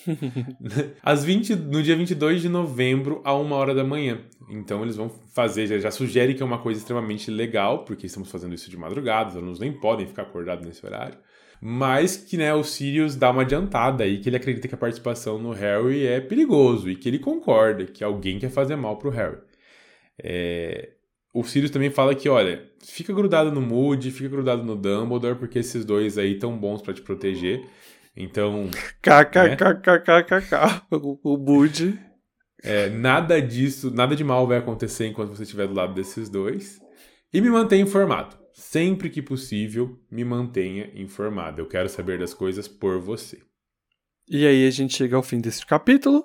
no dia 22 de novembro, a 1h da manhã. Então eles vão fazer, já sugere que é uma coisa extremamente legal, porque estamos fazendo isso de madrugada, os alunos nem podem ficar acordados nesse horário. Mas que, né, o Sirius dá uma adiantada aí, que ele acredita que a participação no Harry é perigoso, e que ele concorda que alguém quer fazer mal pro Harry. O Sirius também fala que, olha, fica grudado no Moody, fica grudado no Dumbledore, porque esses dois aí tão bons pra te proteger. Então... O Moody... nada disso, nada de mal vai acontecer enquanto você estiver do lado desses dois. E me mantenha informado. Sempre que possível, me mantenha informado. Eu quero saber das coisas por você. E aí a gente chega ao fim desse capítulo.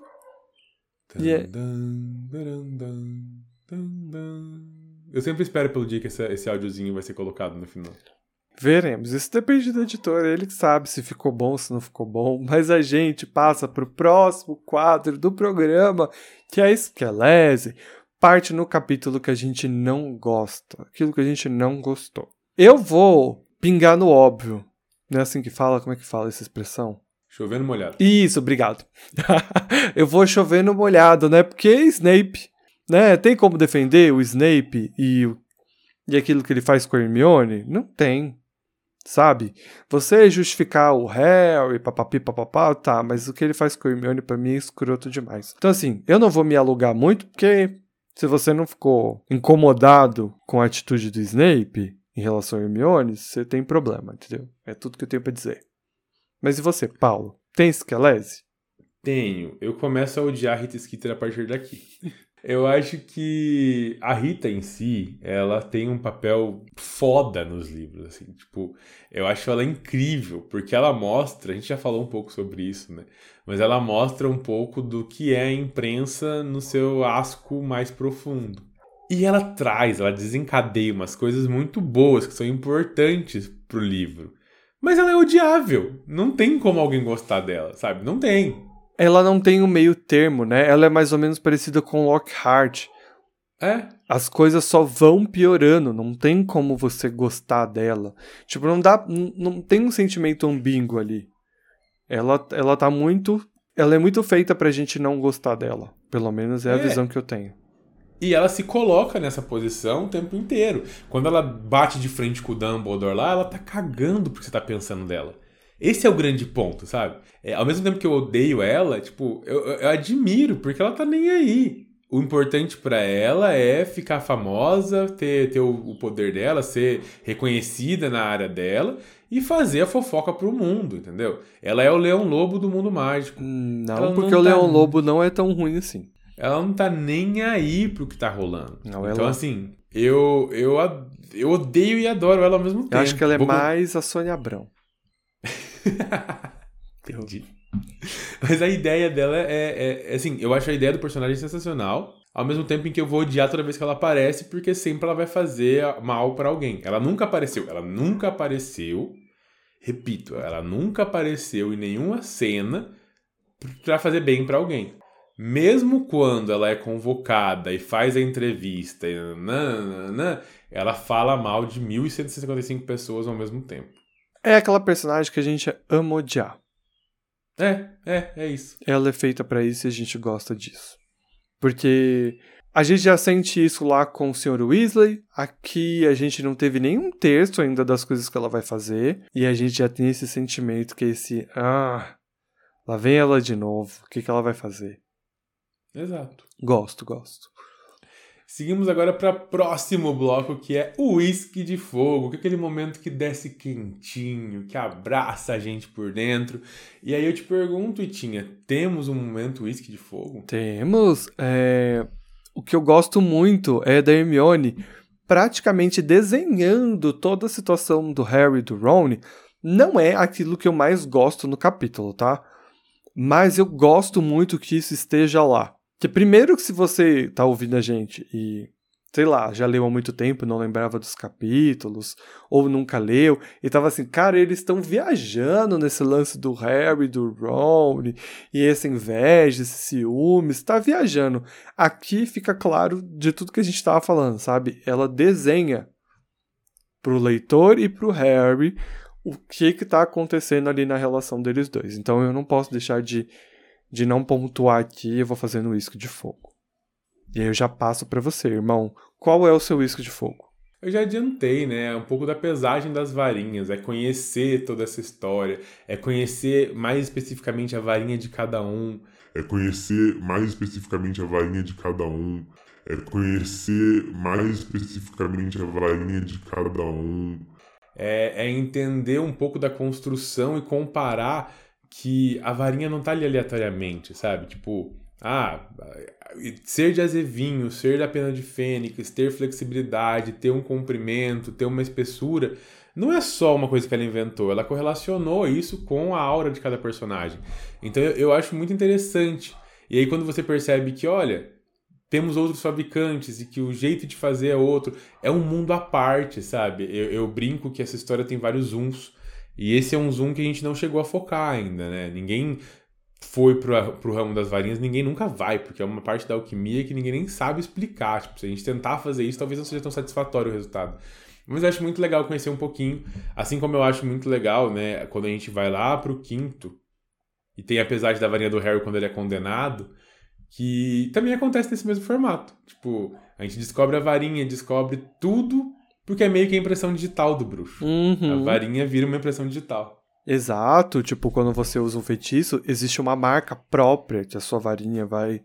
Eu sempre espero pelo dia que esse áudiozinho vai ser colocado no final. Veremos. Isso depende do editor. Ele que sabe se ficou bom, se não ficou bom. Mas a gente passa pro próximo quadro do programa, que é a Esquelese. Parte no capítulo que a gente não gosta. Aquilo que a gente não gostou. Eu vou pingar no óbvio. Não é assim que fala? Como é que fala essa expressão? Chovendo molhado. Isso, obrigado. Eu vou chover no molhado, né? Porque Snape... né? Tem como defender o Snape e aquilo que ele faz com a Hermione? Não tem, sabe? Você justificar o Harry, papapi, papapá, tá, mas o que ele faz com a Hermione pra mim é escroto demais. Então assim, eu não vou me alugar muito, porque se você não ficou incomodado com a atitude do Snape em relação a Hermione, você tem problema, entendeu? É tudo que eu tenho pra dizer. Mas e você, Paulo? Tem Esquelese? Tenho. Eu começo a odiar a Rita Skeeter a partir daqui. Eu acho que a Rita em si, ela tem um papel foda nos livros, assim, tipo, eu acho ela incrível, porque ela mostra, a gente já falou um pouco sobre isso, né, mas ela mostra um pouco do que é a imprensa no seu asco mais profundo. E ela desencadeia umas coisas muito boas, que são importantes pro livro, mas ela é odiável, não tem como alguém gostar dela, sabe, não tem. Ela não tem um meio termo, né? Ela é mais ou menos parecida com Lockhart. As coisas só vão piorando, não tem como você gostar dela. Tipo, não tem um sentimento ambíguo ali. Ela é muito feita pra gente não gostar dela. Pelo menos é a visão que eu tenho. E ela se coloca nessa posição o tempo inteiro. Quando ela bate de frente com o Dumbledore lá, ela tá cagando porque você tá pensando dela. Esse é o grande ponto, sabe? Ao mesmo tempo que eu odeio ela, tipo, eu admiro, porque ela tá nem aí. o importante pra ela é ficar famosa, ter o poder dela, ser reconhecida na área dela e fazer a fofoca pro mundo, entendeu? Ela é o Leão Lobo do mundo mágico. Não, Ela porque não o tá- Leão Lobo não é tão ruim assim. Ela não tá nem aí pro que tá rolando. Não, então, ela- assim, eu odeio e adoro ela ao mesmo tempo. Eu acho que ela é Vou- mais a Sônia Abrão. Entendi. Mas a ideia dela assim, eu acho a ideia do personagem sensacional, ao mesmo tempo em que eu vou odiar toda vez que ela aparece, porque sempre ela vai fazer mal pra alguém. Ela nunca apareceu, repito, ela nunca apareceu em nenhuma cena pra fazer bem pra alguém. Mesmo quando ela é convocada e faz a entrevista, ela fala mal de 1.155 pessoas ao mesmo tempo. É aquela personagem que a gente ama odiar. É isso. Ela é feita pra isso e a gente gosta disso. Porque a gente já sente isso lá com o Sr. Weasley. Aqui a gente não teve nenhum terço ainda das coisas que ela vai fazer. E a gente já tem esse sentimento que é esse... lá vem ela de novo. O que ela vai fazer? Exato. Gosto. Seguimos agora para próximo bloco, que é o Whisky de Fogo, que é aquele momento que desce quentinho, que abraça a gente por dentro. E aí eu te pergunto, Itinha, temos um momento Whisky de Fogo? Temos... O que eu gosto muito é da Hermione praticamente desenhando toda a situação do Harry e do Ron. Não é aquilo que eu mais gosto no capítulo, tá? Mas eu gosto muito que isso esteja lá. Que primeiro que se você tá ouvindo a gente e, sei lá, já leu há muito tempo, não lembrava dos capítulos, ou nunca leu, e tava assim, cara, eles estão viajando nesse lance do Harry, do Ron, e essa inveja, esse ciúmes, tá viajando. Aqui fica claro de tudo que a gente tava falando, sabe? Ela desenha pro leitor e pro Harry o que tá acontecendo ali na relação deles dois. Então eu não posso deixar de não pontuar aqui, eu vou fazendo uísque de fogo. E aí eu já passo pra você, irmão. Qual é o seu uísque de fogo? Eu já adiantei, né? Um pouco da pesagem das varinhas, é conhecer toda essa história, é conhecer mais especificamente a varinha de cada um. É conhecer mais especificamente a varinha de cada um. É conhecer mais especificamente a varinha de cada um. É entender um pouco da construção e comparar que a varinha não tá ali aleatoriamente, sabe? Tipo, ser de azevinho, ser da pena de fênix, ter flexibilidade, ter um comprimento, ter uma espessura, não é só uma coisa que ela inventou, ela correlacionou isso com a aura de cada personagem. Então eu acho muito interessante. E aí quando você percebe que, olha, temos outros fabricantes e que o jeito de fazer é outro, é um mundo à parte, sabe? Eu brinco que essa história tem vários zooms, e esse é um zoom que a gente não chegou a focar ainda, né? Ninguém foi pro ramo das varinhas, ninguém nunca vai, porque é uma parte da alquimia que ninguém nem sabe explicar. Tipo, se a gente tentar fazer isso, talvez não seja tão satisfatório o resultado. Mas eu acho muito legal conhecer um pouquinho, assim como eu acho muito legal, né, quando a gente vai lá pro quinto, e tem a pesagem da varinha do Harry quando ele é condenado, que também acontece nesse mesmo formato. Tipo, a gente descobre a varinha, descobre tudo, porque é meio que a impressão digital do bruxo. A varinha vira uma impressão digital. Exato, tipo, quando você usa um feitiço, existe uma marca própria que a sua varinha vai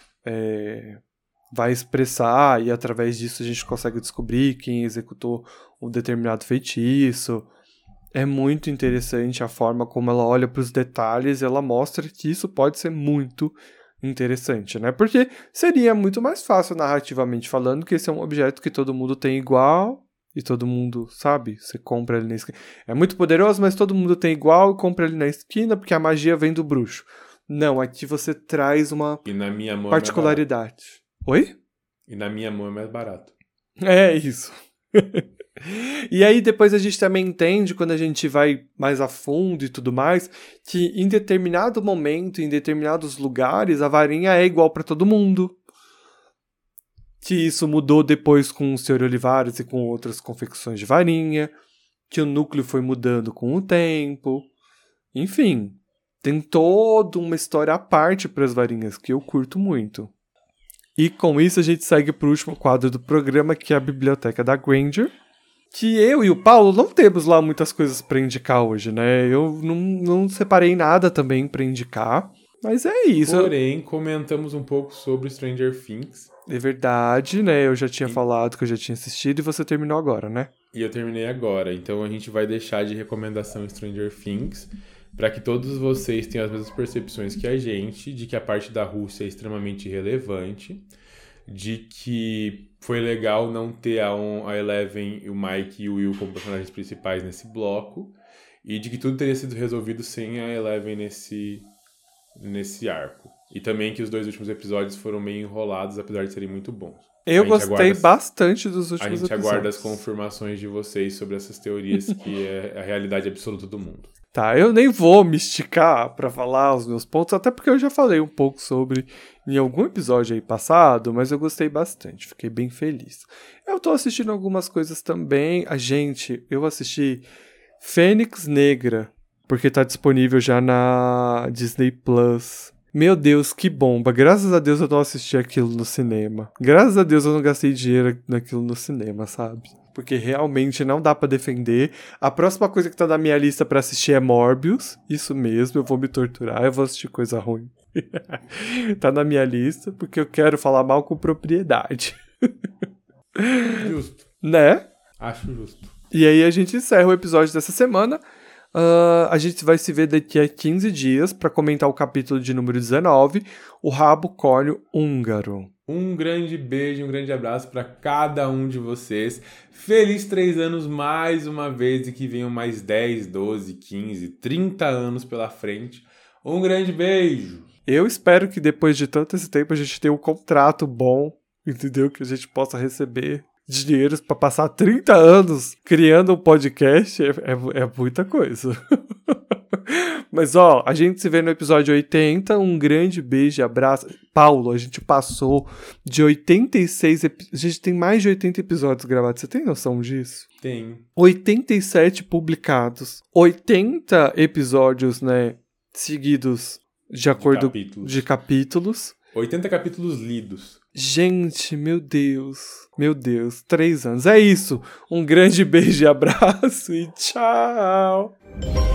expressar, e através disso a gente consegue descobrir quem executou um determinado feitiço. É muito interessante a forma como ela olha para os detalhes e ela mostra que isso pode ser muito interessante, né? Porque seria muito mais fácil, narrativamente falando, que esse é um objeto que todo mundo tem igual e todo mundo, sabe? Você compra ele na esquina. É muito poderoso, mas todo mundo tem igual e compra ele na esquina porque a magia vem do bruxo. Não, aqui você traz uma E na minha mão particularidade. Oi? E na minha mão é mais barato. É isso. E aí depois a gente também entende, quando a gente vai mais a fundo e tudo mais, que em determinado momento, em determinados lugares, a varinha é igual para todo mundo. Que isso mudou depois com o Sr. Olivares e com outras confecções de varinha, que o núcleo foi mudando com o tempo. Enfim, tem toda uma história à parte para as varinhas que eu curto muito. E com isso a gente segue para o último quadro do programa, que é a Biblioteca da Granger, que eu e o Paulo não temos lá muitas coisas para indicar hoje, né? Eu não separei nada também para indicar. Mas é isso. Porém, comentamos um pouco sobre Stranger Things. É verdade, né? Eu já tinha falado que eu já tinha assistido e você terminou agora, né? E eu terminei agora. Então a gente vai deixar de recomendação Stranger Things para que todos vocês tenham as mesmas percepções que a gente, de que a parte da Rússia é extremamente relevante, de que foi legal não ter a Eleven, o Mike e o Will como personagens principais nesse bloco, e de que tudo teria sido resolvido sem a Eleven nesse arco. E também que os 2 últimos episódios foram meio enrolados, apesar de serem muito bons. Eu gostei bastante dos últimos episódios. A gente aguarda as confirmações de vocês sobre essas teorias, que é a realidade absoluta do mundo. Tá, eu nem vou me esticar pra falar os meus pontos, até porque eu já falei um pouco sobre em algum episódio aí passado, mas eu gostei bastante, fiquei bem feliz. Eu tô assistindo algumas coisas também. Eu assisti Fênix Negra, porque tá disponível já na Disney Plus. Meu Deus, que bomba. Graças a Deus eu não assisti aquilo no cinema. Graças a Deus eu não gastei dinheiro naquilo no cinema, sabe? Porque realmente não dá pra defender. A próxima coisa que tá na minha lista pra assistir é Morbius. Isso mesmo, eu vou me torturar, eu vou assistir coisa ruim. Tá na minha lista, porque eu quero falar mal com propriedade. Justo. Né? Acho justo. E aí a gente encerra o episódio dessa semana. A gente vai se ver daqui a 15 dias para comentar o capítulo de número 19, o rabo córneo húngaro. Um grande beijo, um grande abraço para cada um de vocês. Feliz 3 anos mais uma vez e que venham mais 10, 12, 15, 30 anos pela frente. Um grande beijo. Eu espero que depois de tanto esse tempo a gente tenha um contrato bom, entendeu? Que a gente possa receber dinheiro para passar 30 anos criando um podcast é muita coisa. Mas ó, a gente se vê no episódio 80, um grande beijo e abraço. Paulo, a gente passou de 86 a gente tem mais de 80 episódios gravados, você tem noção disso? Tem. 87 publicados, 80 episódios, né, seguidos de acordo de capítulos. 80 capítulos lidos. Gente, meu Deus, 3 anos. É isso. Um grande beijo e abraço e tchau.